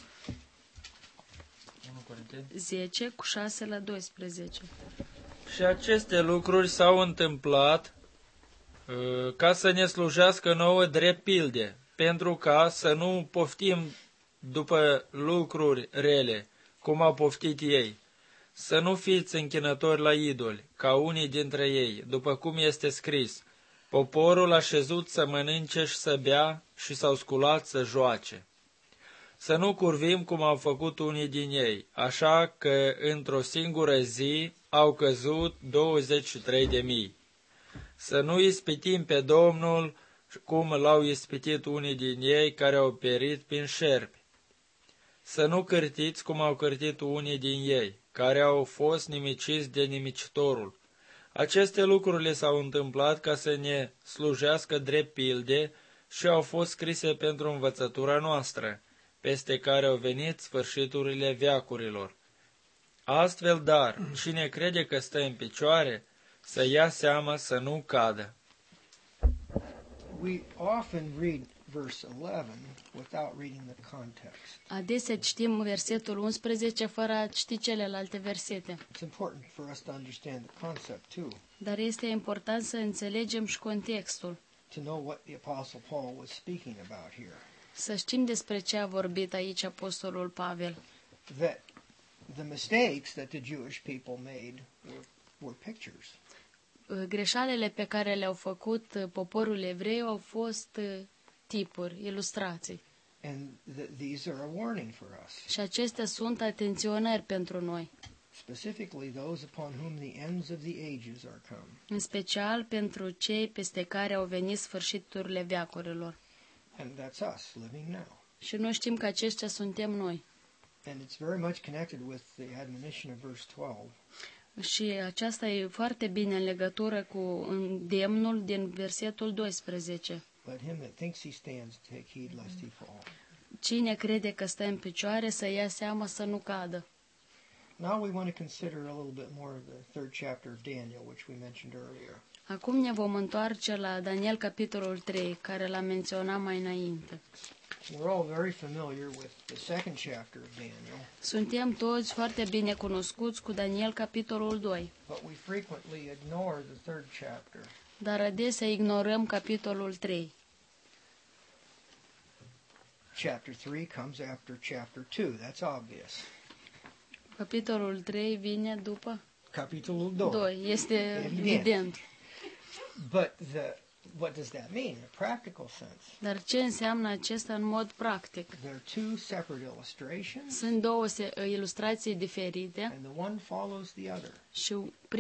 10, cu 6 la 12. Și aceste lucruri s-au întâmplat ca să ne slujească nouă drept pilde, pentru ca să nu poftim după lucruri rele, cum au poftit ei. Să nu fiți închinători la idoli, ca unii dintre ei, după cum este scris. Poporul a șezut să mănânce și să bea și s-au sculat să joace. Să nu curvim cum au făcut unii din ei, așa că într-o singură zi au căzut 23.000. Să nu ispitim pe Domnul cum l-au ispitit unii din ei care au perit prin șerpi. Să nu cârtiți cum au cârtit unii din ei, care au fost nimiciți de nimicitorul. Aceste lucruri le s-au întâmplat ca să ne slujească drept pilde și au fost scrise pentru învățătura noastră, peste care au venit sfârșiturile veacurilor. Astfel, dar, cine crede că stă în picioare, să ia seama să nu cadă. We often read verse 11 without reading the context. Adesea citim versetul 11 fără a citi celelalte versete. It's important for us to understand the concept too, Dar este important să înțelegem și contextul, to know what the Apostle Paul was speaking about here. să știm despre ce a vorbit aici apostolul Pavel. That the mistakes that the Jewish people made were pictures. Greșalele pe care le-au făcut poporul evreu au fost tipuri, ilustrații. And these are a warning for us, Și acestea sunt atenționări pentru noi, specifically those upon whom the ends of the ages are come. în special pentru cei peste care au venit sfârșiturile veacurilor. And that's us living now. Și noi știm că aceștia suntem noi. And it's very much connected with the admonition of verse 12. Și aceasta e foarte bine în legătură cu îndemnul din versetul 12. Let him that thinks he stands take heed lest he fall. Cine crede că stă în picioare să ia seama să nu cadă. Now we want to consider a little bit more of the third chapter of Daniel, which we mentioned earlier. Acum ne vom întoarce la Daniel capitolul 3, care l-am menționat mai înainte. We're all very familiar with the second chapter of Daniel, Suntem toți foarte bine cunoscuți cu Daniel capitolul 2, but we frequently ignore the third chapter. dar adesea ignorăm capitolul 3. Chapter 3 comes after chapter 2. That's obvious. Capitolul 3 vine după Capitolul 2. 2, este Evident. evident. But what does that mean in a practical sense? Dar ce înseamnă acesta în mod practic? There are two separate illustrations, Sunt două ilustrații diferite and the one follows the other. și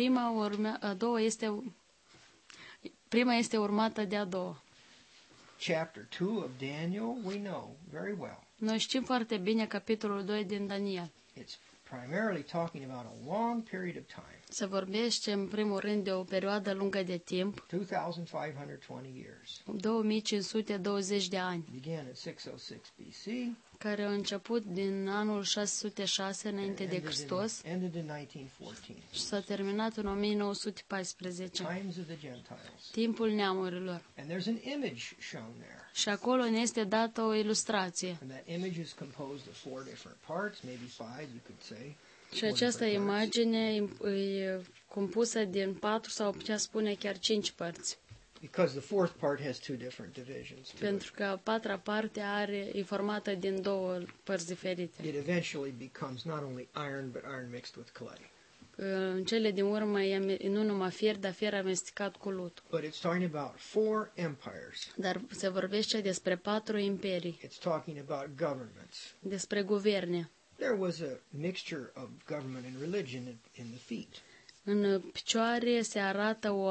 prima este urmată de a doua. Chapter 2 of Daniel, we know very well. Noi știm foarte bine capitolul 2 din Daniel. It's primarily talking about a long period of time, Se vorbește în primul rând de o perioadă lungă de timp, 2,520 years. 2520 de ani, Began at 606 BC, care au început din anul 606 înainte de Hristos ended in 1914. și s-a terminat în 1914, Times of the Gentiles. timpul neamurilor. And there's an image shown there. Și acolo ne este dată o ilustrație. And that image is composed of 4 different parts, maybe 5, you could say. Și această imagine e compusă din 4 sau putea spune chiar 5 părți. Because the fourth part has 2 different divisions to it. Pentru că a patra parte e formată din două părți diferite. It eventually becomes not only iron, but iron mixed with clay. În cele din urmă e nu numai fier, dar fier amestecat cu lut. But it's talking about 4 empires. Dar se vorbește despre 4 imperii, It's talking about governments. despre guverne. There was a mixture of government and religion in the feet. În picioare se arată o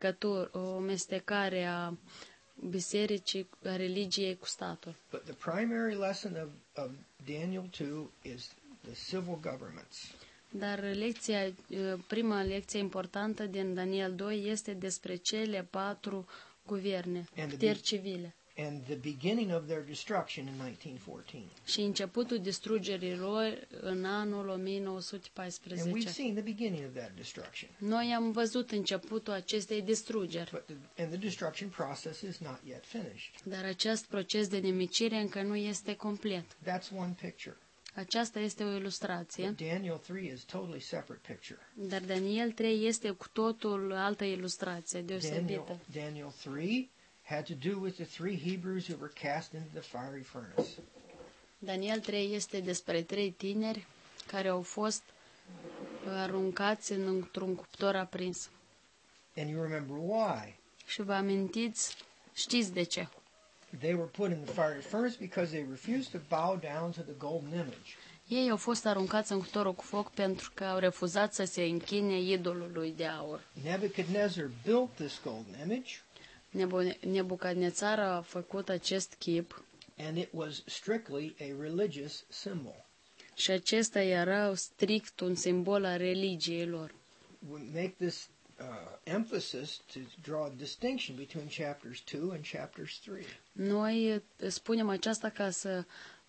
amestecare a bisericii, a religiei cu statul. But the primary lesson of Daniel 2 is the civil governments. Dar prima lecție importantă din Daniel 2 este despre cele 4 guverne, puteri civile. And the beginning of their destruction in 1914. Și începutul distrugerii lor în anul And we've 1914. seen the beginning of that destruction. Noi am văzut începutul acestei distrugeri, But the destruction process is not yet finished. dar acest proces de nimicire încă nu este complet. That's one picture. Aceasta este o ilustrație, But Daniel 3 is totally separate picture. dar Daniel 3 este cu totul altă ilustrație, deosebită. Daniel 3 had to do with the 3 Hebrews who were cast into the fiery furnace. Daniel 3 este despre 3 tineri care au fost aruncați într-un cuptor aprins. And you remember why. Și vă amintiți, știți de ce? They were put in the fiery furnace because they refused to bow down to the golden image. Ei au fost aruncați în cuptorul cu foc pentru că au refuzat să se închine idolului de aur. Nebuchadnezzar built this golden image, Nebucadnețar a făcut acest chip and it was strictly a religious symbol. și acesta era strict un simbol al religiei lor. We make this emphasis to draw a distinction between chapters 2 and chapters 3. Noi spunem aceasta ca să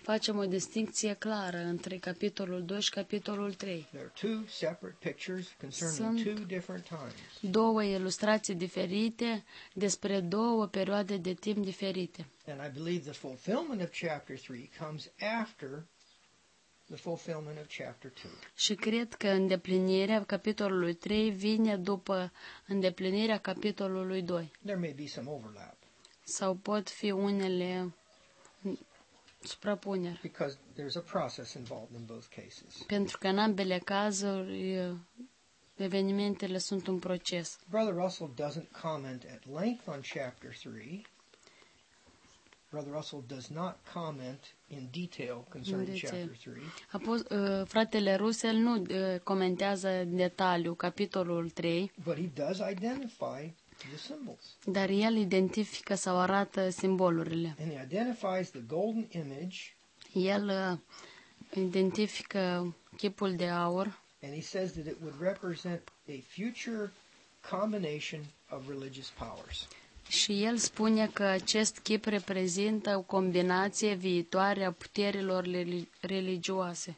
facem o distincție clară între capitolul 2 și capitolul 3. There are two separate pictures concerning Sunt two different times. două ilustrații diferite despre două perioade de timp diferite. And I believe the fulfillment of chapter 3 comes after the fulfillment of chapter 2. Și cred că îndeplinirea capitolului 3 vine după îndeplinirea capitolului 2. There may be some overlap Sau pot fi unele suprapuneri. because there's a process involved in both cases. Pentru că în ambele cazuri evenimentele sunt un proces. Brother Russell doesn't comment at length on chapter 3. Brother Russell does not comment in detail concerning chapter 3. Fratele Russell nu comentează în detaliu capitolul 3, But he does identify the symbols. dar el identifică sau arată simbolurile. And he identifies the golden image, El identifică chipul de aur and he says that it would represent a future combination of religious powers. și el spune că acest chip reprezintă o combinație viitoare a puterilor religioase.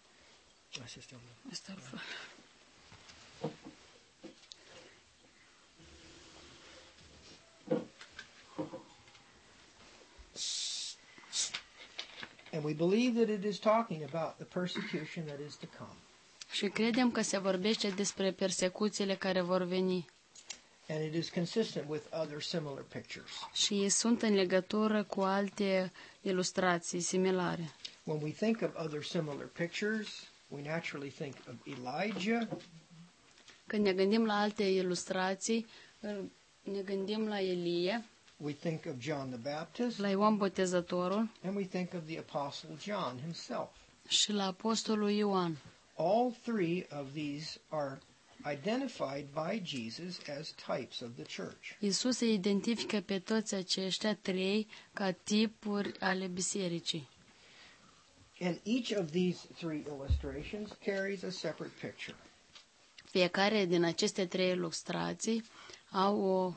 And we believe that it is talking about the persecution that is to come. Și credem că se vorbește despre persecuțiile care vor veni. And it is consistent with other similar pictures. Și sunt în legătură cu alte ilustrații similare. When we think of other similar pictures, we naturally think of Elijah, Când ne gândim la alte ilustrații, ne gândim la Elie, we think of John the Baptist, la Ioan Botezătorul and we think of the Apostle John himself. și la Apostolul Ioan. All three of these are identified by Jesus as types of the church. Iisus îi identifică pe toți aceștia trei ca tipuri ale bisericii. And each of these three illustrations carries a separate picture. Fiecare din aceste trei ilustrații au o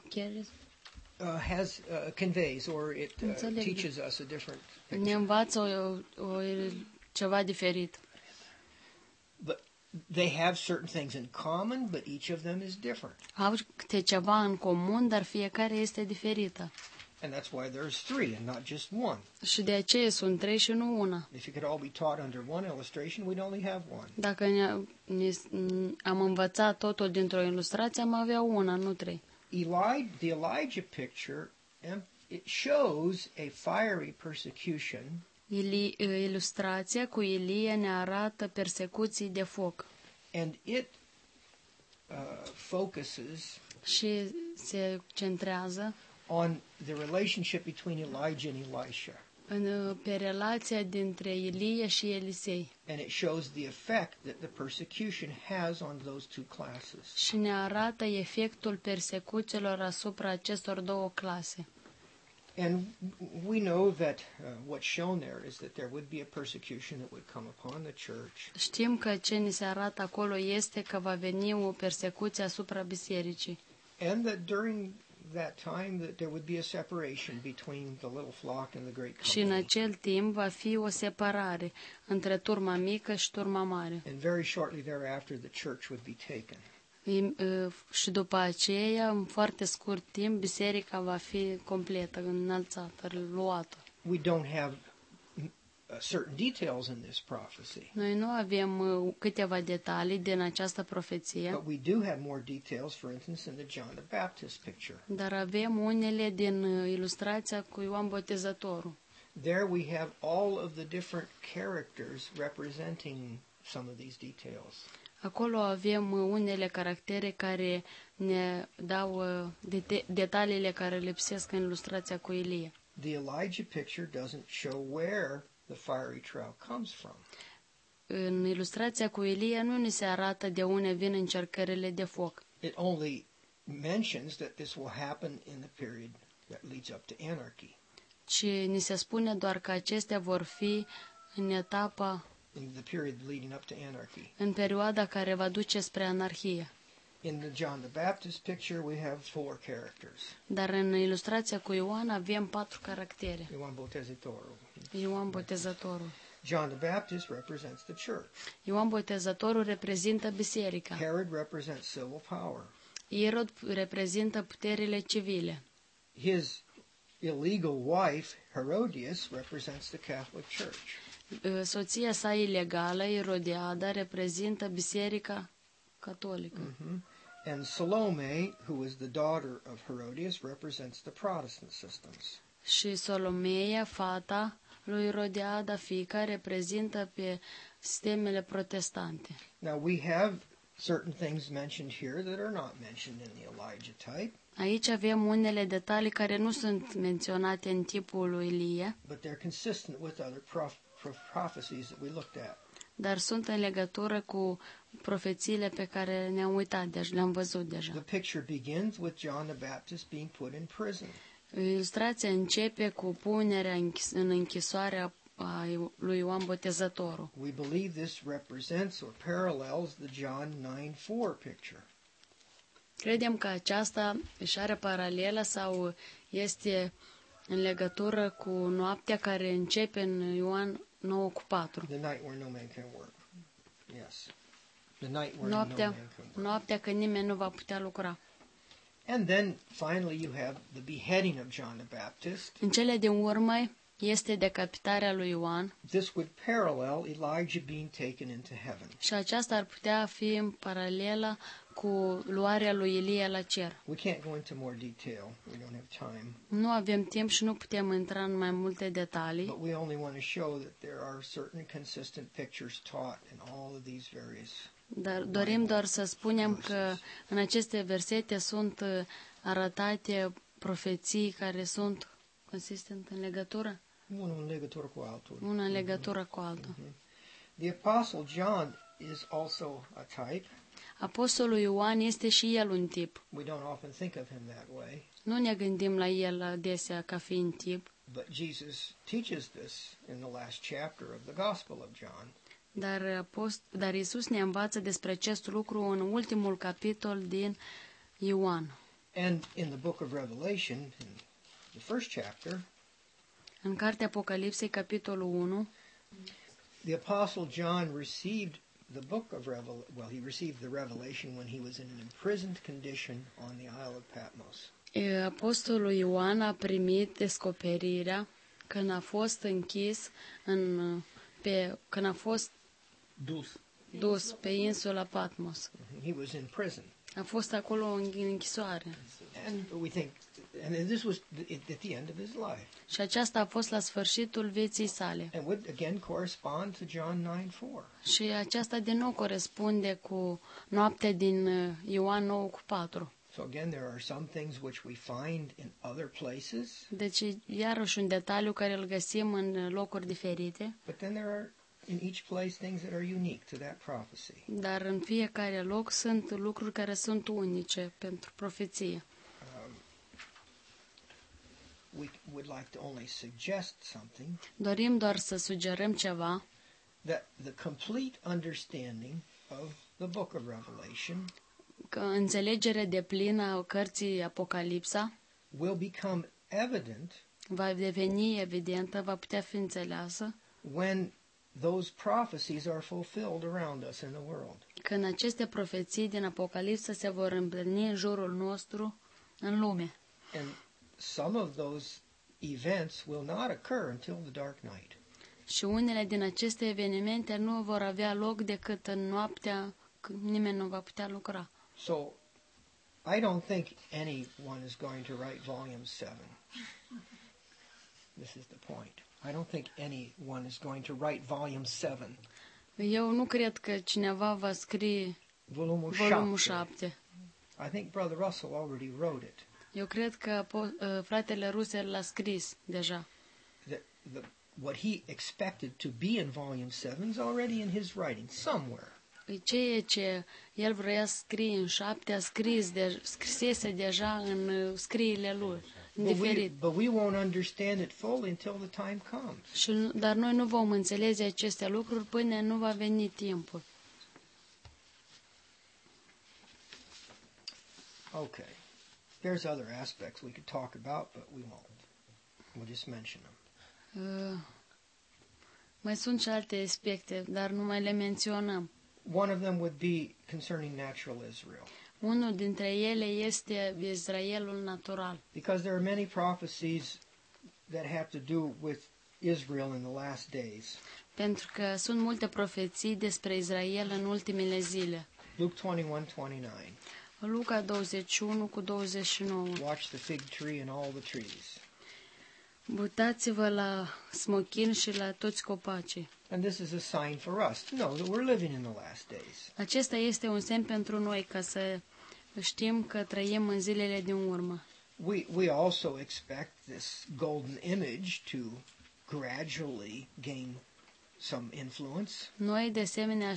Conveys or it Înțeleg. teaches us a different ne picture. învață ceva diferit. But they have certain things in common, but each of them is different. Au câte ceva în comun, dar fiecare este diferită. And that's why there's three and not just one. Și de aceea sunt trei și nu una. If it could all be taught under one illustration, we'd only have one. Dacă am învățat totul dintr-o ilustrație, am avea una, nu trei. The Elijah picture, it shows a fiery persecution, Ilustrația cu Ilie ne arată persecuții de foc and it focuses și se centrează on the relationship between Elijah and Elisha. pe relația dintre Ilie și Elisei And it shows the effect that the persecution has on those two classes. și ne arată efectul persecuțiilor asupra acestor două clase. And we know that what's shown there is that there would be a persecution that would come upon the church. Știm că ce ni se arată acolo este că va veni o persecuție asupra bisericii And that during that time that there would be a separation between the little flock and the great și în company. acel timp va fi o separare între turma mică și turma mare. And very shortly thereafter the church would be taken. Și după aceea, în foarte scurt timp, biserica va fi completă, înălțată, luată. We don't have certain details in this prophecy, Noi nu avem câteva detalii din această profeție, but we do have more details, for instance, in the John the Baptist picture. dar avem unele din ilustrația cu Ioan Botezătorul. There we have all of the different characters representing some of these details. Acolo avem unele caractere care ne dau detaliile care lipsesc în ilustrația cu Ilie. The Elijah picture doesn't show where the fiery trial comes from. În ilustrația cu Ilie nu ni se arată de unde vin încercările de foc, It only mentions that this will happen in the period that leads up to anarchy, ci ni se spune doar că acestea vor fi în etapa, in the period leading up to anarchy. în perioada care va duce spre anarhie. In the John the Baptist picture, we have 4 characters. Dar în ilustrația cu Ioan avem 4 caractere. Ioan Botezătorul. Ioan Botezătorul. John the Baptist represents the church. Ioan Botezătorul reprezintă biserica. Herod represents civil power. Irod reprezintă puterile civile. His illegal wife, Herodias, represents the Catholic Church. Soția sa ilegală, Irodiada, reprezintă biserica catolică. And Salome, who is the daughter of Herodias, represents the Protestant systems. Și Solomeia, fata lui Irodiada, fiica, reprezintă pe sistemele protestante. Now we have certain things mentioned here that are not mentioned in the Elijah type, Aici avem unele detalii care nu sunt menționate în tipul lui Ilie, but they're consistent with other prophecies that we looked at. dar sunt în legătură cu profețiile pe care ne-am uitat deja, le-am văzut deja. The picture begins with John the Baptist being put in prison. Ilustrația începe cu punerea în închisoare a lui Ioan Botezătorul. We believe this represents or parallels the John 9:4 picture. Credem că aceasta își are paralelă sau este în legătură cu noaptea care începe în Ioan 9:4. The night where no man can work. Yes. The night where no man can work. Noaptea când nimeni nu va putea lucra. And then finally you have the beheading of John the Baptist. În cele din urmă este decapitarea lui Ioan This would parallel Elijah being taken into heaven. și aceasta ar putea fi în paralelă cu luarea lui Ilie la cer. We can't go into more detail. We don't have time. Nu avem timp și nu putem intra în mai multe detalii, But we only want to show that there are certain consistent pictures taught in all of these various. dar dorim doar să spunem că în aceste versete sunt arătate profeții care sunt consistent în legătură, Unul în legătură cu altul. una în legătură cu altul. The Apostle John is also a type. Apostolul Ioan este și el un tip. We don't often think of him that way, Nu ne gândim la el adesea ca fiind tip, but Jesus teaches this in the last chapter of the Gospel of John. dar Iisus ne învață despre acest lucru în ultimul capitol din Ioan. And in the book of Revelation, in the first chapter, În cartea Apocalipsei, capitolul 1, the Apostle John received the book of he received the revelation when he was in an imprisoned condition on the Isle of Patmos. Apostolul Ioan a primit descoperirea când a fost închis când a fost dus pe insula Patmos. He was in prison. A fost acolo în închisoare. And we think, and this was at the end of his life. Și aceasta a fost la sfârșitul vieții sale. And would again correspond to John 9:4. Și aceasta din nou corespunde cu noaptea din Ioan 9:4. So again, there are some things which we find in other places, Deci, iarăși un detaliu care îl găsim în locuri diferite, but then there are in each place things that are unique to that prophecy. dar în fiecare loc sunt lucruri care sunt unice pentru profeție. We would like to only suggest something, Dorim doar să sugerăm ceva, that the complete understanding of the book of Revelation că înțelegere deplină a cărții Apocalipsa will become evident va deveni evidentă, va putea fi înțeleasă when those prophecies are fulfilled around us in the world. când aceste profeții din Apocalipsa se vor împlini în jurul nostru în lume. And some of those events will not occur until the dark night. Și unele din aceste evenimente nu vor avea loc decât în noaptea când nimeni nu va putea lucra. So I don't think anyone is going to write volume 7. This is the point. I don't think anyone is going to write volume 7. Eu nu cred că cineva va scrie Volumul volumul 7. 7. I think Brother Russell already wrote it. Eu cred că fratele Russell l-a scris deja. What he expected to be in volume 7 is already in his writing somewhere. Ceea ce el vrea să scrie în 7 scrisese deja în scriile lui, în diferit. But we won't understand it fully until the time comes. Dar noi nu vom înțelege aceste lucruri până nu va veni timpul. Okay. There's other aspects we could talk about, but we won't. We'll just mention them. Mai sunt și alte aspecte, dar nu mai le menționăm. One of them would be concerning natural Israel, Unul dintre ele este Israelul natural, because there are many prophecies that have to do with Israel in the last days. pentru că sunt multe profeții despre Israel în ultimele zile. Luke 21:29. Luca 21:29. Watch the fig tree and all the trees. Uitați-vă la smochin și la toți copacii. And this is a sign for us to know that we're living in the last days. Acesta este un semn pentru noi ca să știm că trăim în zilele din urmă. We also expect this golden image to gradually gain some influence. Noi de asemenea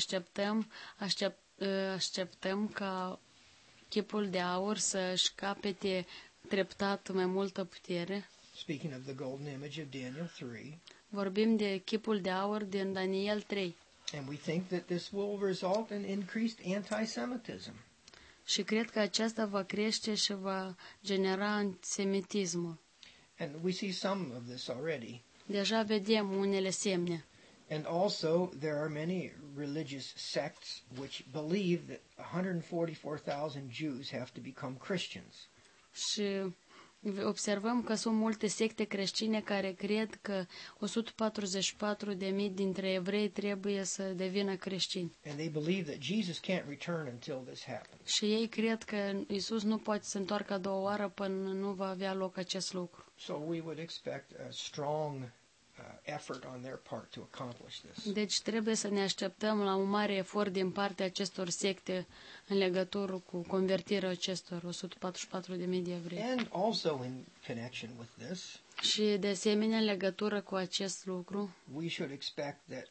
așteptăm ca chipul de aur să-și capete treptat mai multă putere. Speaking of the golden image of Daniel 3, Vorbim de chipul de aur din Daniel 3 and we think that this will result in increased anti-Semitism. și cred că aceasta va crește și va genera antisemitismul. And we see some of this already. Deja vedem unele semne. And also, there are many religious sects which believe that 144,000 Jews have to become Christians. Și observăm că sunt multe secte creștine care cred că 144.000 dintre evrei trebuie să devină creștini. And they believe that Jesus can't return until this happens. Și ei cred că Isus nu poate să întoarcă a doua oară până nu va avea loc acest lucru. So we would expect a strong effort on their part to accomplish this. Deci trebuie să ne așteptăm la un mare efort din partea acestor secte în legătură cu convertirea acestor 144.000 de evrei. And also in connection with this, Și de asemenea, în legătură cu acest lucru, we should expect that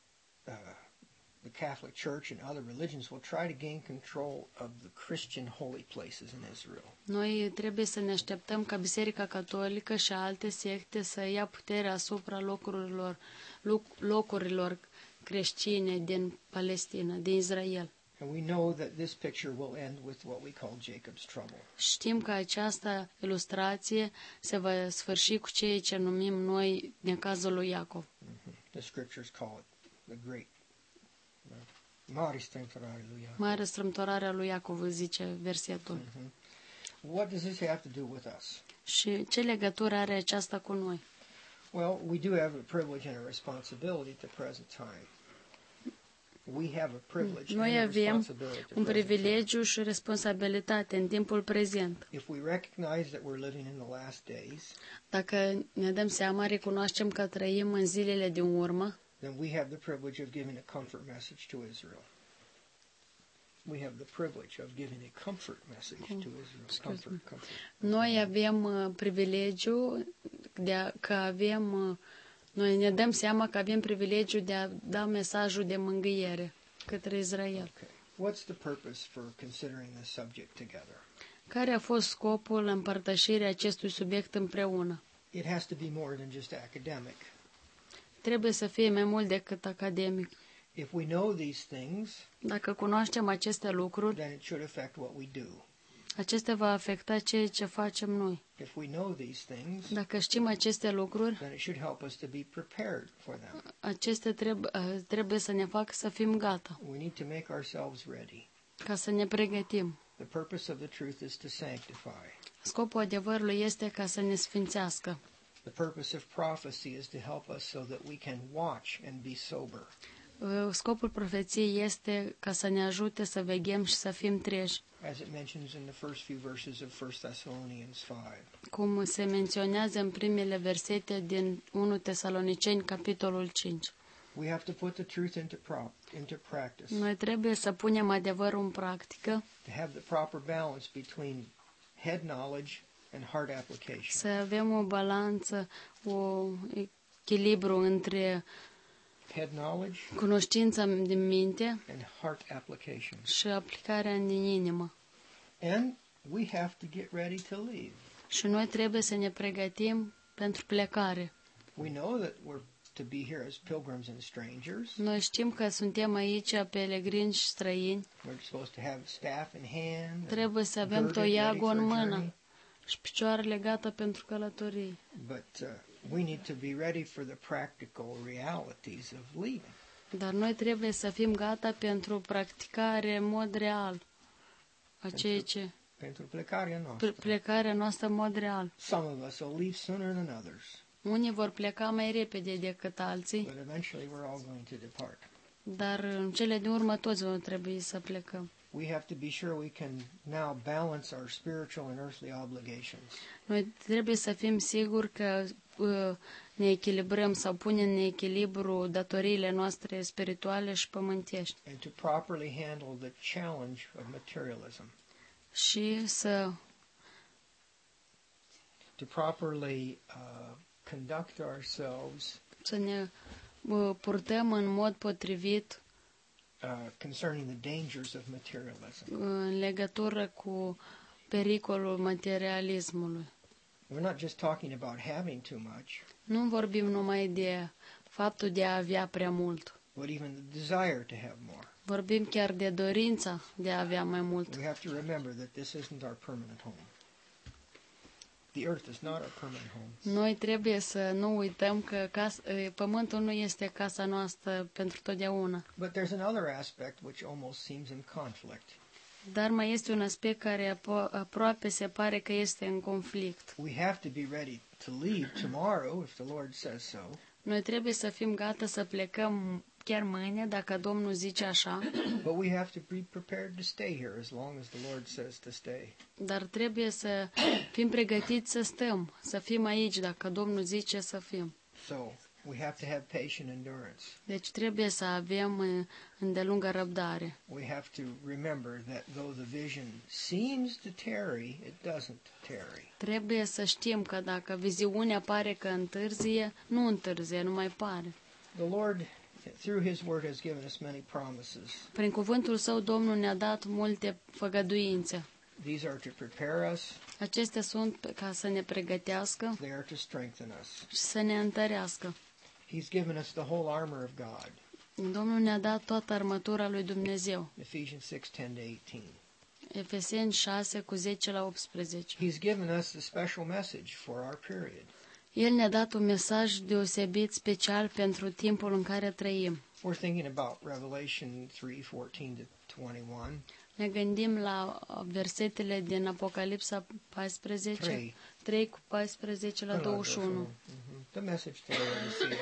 the Catholic Church and other religions will try to gain control of the Christian holy places in Israel. noi trebuie să ne așteptăm ca Biserica Catolică și alte secte să ia puterea asupra locurilor creștine din Palestina, din Israel. And we know that this picture will end with what we call Jacob's trouble. Știm că această ilustrație se va sfârși cu ceea ce numim noi necazul lui Iacov. The scriptures call it the great mare strâmtorare lui Iacov. Mare strâmtorarea lui Iacov, zice versetul. What does this have to do with us? Și ce legătură are aceasta cu noi? Well, we do have a privilege and a responsibility at the present time. We have a privilege and Noi a avem responsibility at the un present time. privilegiu și responsabilitate în timpul prezent. If we recognize that we're living in the last days, Dacă ne dăm seama, recunoaștem că trăim în zilele din urmă, then we have the privilege of giving a comfort message to Israel. We have the privilege of giving a comfort message to Israel. Comfort. noi avem privilegiu noi ne dăm seama că avem privilegiu de a da mesajul de mângâiere către Israel. Okay. What's the purpose for considering this subject together? Care a fost scopul împărtășirii acestui subiect împreună? It has to be more than just academic. Trebuie să fie mai mult decât academic. If we know these things, Dacă cunoaștem aceste lucruri, then it should affect what we do. acestea va afecta ceea ce facem noi. If we know these things, Dacă știm aceste lucruri, then it should help us to be prepared for them. acestea trebuie să ne facă să fim gata, We need to make ourselves ready. ca să ne pregătim. The purpose of the truth is to sanctify. Scopul adevărului este ca să ne sfințească. The purpose of prophecy is to help us so that we can watch and be sober. Scopul profeției este ca să ne ajute să veghem și să fim treji, As it mentions in the first few verses of 1 Thessalonians 5. cum se menționează în primele versete din 1 Tesaloniceni, capitolul 5. We have to put the truth into practice. Noi trebuie să punem adevărul în practică, To have the proper balance between head knowledge and heart application. să avem o balanță, un echilibru între Head knowledge cunoștința din minte and heart application. și aplicarea din inimă. And we have to get ready to leave. Și noi trebuie să ne pregătim pentru plecare. We know that we're to be here as pilgrims and strangers. Noi știm că suntem aici pelegrini și străini. We're supposed to have staff in hand. and Trebuie să avem girded, ready toiagul for în a mână journey. și picioarele gata pentru călătorie. But we need to be ready for the practical realities of leaving. Dar noi trebuie să fim gata pentru practicare în mod real a ceea ce Pentru plecarea noastră. plecarea noastră în mod real. Some of us will leave sooner than others, Unii vor pleca mai repede decât alții, but eventually we're all going to depart. dar în cele din urmă toți vom trebui să plecăm. We have to be sure we can now balance our spiritual and earthly obligations. Noi trebuie să fim siguri că ne echilibrăm sau punem în echilibru datoriile noastre spirituale și pământești And to properly handle the challenge of materialism. și să To properly conduct ourselves ne purtăm în mod potrivit concerning the dangers of materialism. în legătură cu pericolul materialismului. We're not just talking about having too much, Nu vorbim numai de faptul de a avea prea mult. but even the desire to have more. Vorbim chiar de dorința de a avea mai mult. We have to remember that this isn't our permanent home. The earth is not our permanent home. Noi trebuie să nu uităm că pământul nu este casa noastră pentru totdeauna. But there's another aspect which almost seems in conflict. Dar mai este un aspect care aproape se pare că este în conflict. We have to be ready to leave tomorrow if the Lord says so. Noi trebuie să fim gata să plecăm chiar mâine, dacă Domnul zice așa, But we have to be prepared to stay here as long as the Lord says to stay. dar trebuie să fim pregătiți să stăm, să fim aici, dacă Domnul zice să fim. So we have to have patient endurance. Deci trebuie să avem îndelungă răbdare. We have to remember that though the vision seems to tarry, it doesn't tarry. Trebuie să știm că dacă viziunea pare că întârzie, nu întârzie, nu mai pare. The Lord, through His Word, has given us many promises. Prin cuvântul Său, Domnul ne-a dat multe făgăduințe. These are to prepare us, Acestea sunt ca să ne pregătească they are to strengthen us. și să ne întărească. He's given us the whole armor of God. Domnul ne-a dat toată armătura lui Dumnezeu. Ephesians 6:10-18. Efeseni 6, cu 10 la 18. He's given us a special message for our period. El ne-a dat un mesaj deosebit, special pentru timpul în care trăim. We're thinking about Revelation 3:14-21. Ne gândim la versetele din Apocalipsa 14, 3 cu 14 la 21. The message to Laodicea.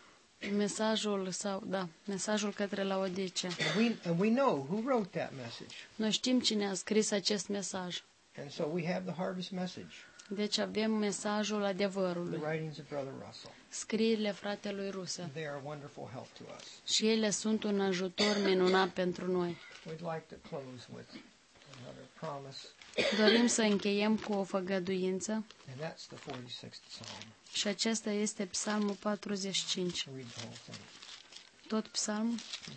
Mesajul către Laodicea. And we know who wrote that message. Noi știm cine a scris acest mesaj. And so we have the harvest message, Deci avem mesajul adevărului, the writings of Brother Russell. scrierile fratelui Russell. They are a wonderful help to us. Și ele sunt un ajutor minunat pentru noi. We'd like to close with another promise, Dorim să încheiem cu o făgăduință and that's the 46th Psalm. și acesta este Psalmul 45. Read the whole thing. Tot psalmul?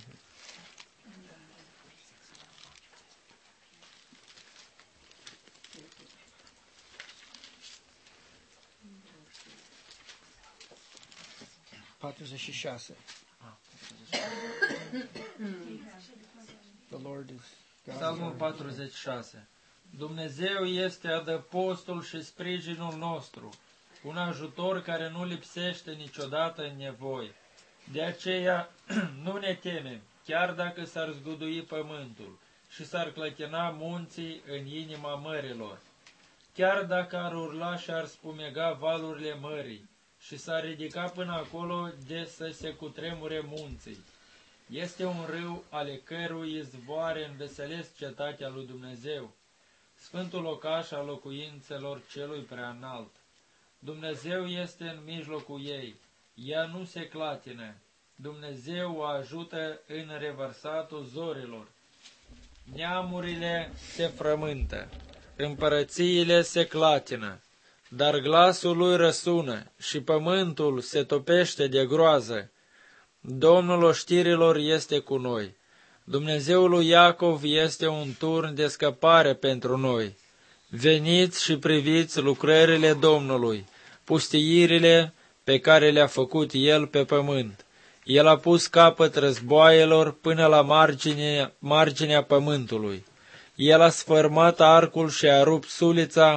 The Lord is God. Psalmul 46. Dumnezeu este adăpostul și sprijinul nostru, un ajutor care nu lipsește niciodată în nevoie. De aceea nu ne temem, chiar dacă s-ar zgudui pământul și s-ar clătina munții în inima mărilor. Chiar dacă ar urla și ar spumega valurile mării și s-ar ridica până acolo de să se cutremure munții. Este un râu ale cărui izvoare înveselesc cetatea lui Dumnezeu, sfântul locaș al locuințelor celui preanalt. Dumnezeu este în mijlocul ei, ea nu se clatină. Dumnezeu o ajută în revărsatul zorilor. Neamurile se frământă, împărățiile se clatină, dar glasul lui răsună și pământul se topește de groază. Domnul oștirilor este cu noi. Dumnezeul lui Iacov este un turn de scăpare pentru noi. Veniți și priviți lucrările Domnului, pustiirile pe care le-a făcut El pe pământ. El a pus capăt războaielor până la marginea pământului. El a sfărmat arcul și a rupt sulița,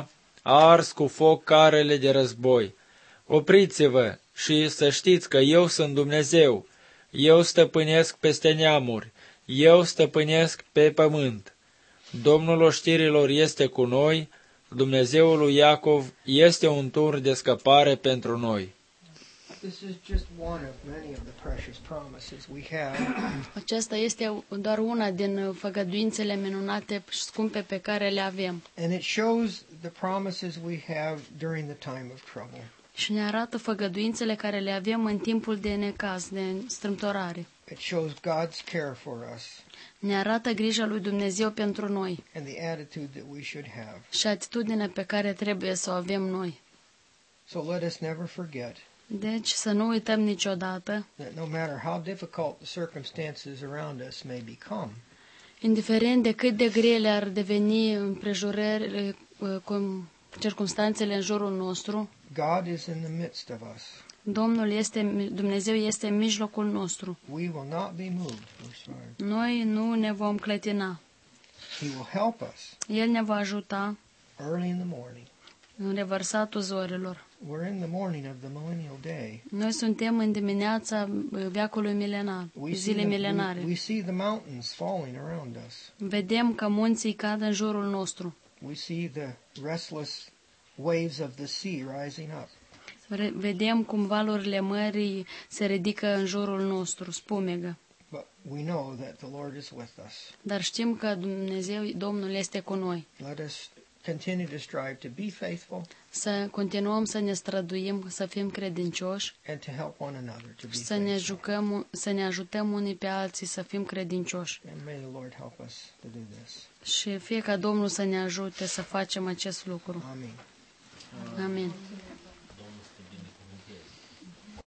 a ars cu foc carele de război. Opriți-vă și să știți că eu sunt Dumnezeu. Eu stăpânesc peste neamuri. Eu stăpânesc pe pământ. Domnul oștirilor este cu noi. Dumnezeul lui Iacov este un tur de scăpare pentru noi. This is just one of many of the precious promises we have. Aceasta este doar una din făgăduințele minunate și scumpe pe care le avem. And it shows the promises we have during the time of trouble. Și ne arată făgăduințele care le avem în timpul de necaz, de strâmtorare. It shows God's care for us Ne arată grija lui Dumnezeu pentru noi and the attitude that we should have. și atitudinea pe care trebuie să o avem noi. So let us never forget Deci să nu uităm niciodată, that no matter how difficult the circumstances around us may become, indiferent de cât de grele ar deveni împrejurările, circumstanțele în jurul nostru, God is in the midst of us. Dumnezeu este în mijlocul nostru. We will not be moved. Noi nu ne vom clătina. He will help us El ne va ajuta early in the morning. în revărsatul zorilor. We're in the morning of the millennial day. Noi suntem în dimineața veacului milenar, zilei milenare. We see the mountains falling around us. Vedem că munții cad în jurul nostru. We see the restless waves of the sea rising up. Vedem cum valurile mării se ridică în jurul nostru, spumegă. But we know that the Lord is with us. Dar știm că Domnul este cu noi. Let us continue to strive to be faithful Să continuăm să ne străduim, să fim credincioși, and to help one another to be să ne faithful. să ne ajutăm unii pe alții să fim credincioși. And may the Lord help us to do this. Și fie ca Domnul să ne ajute să facem acest lucru. Amen. Amin.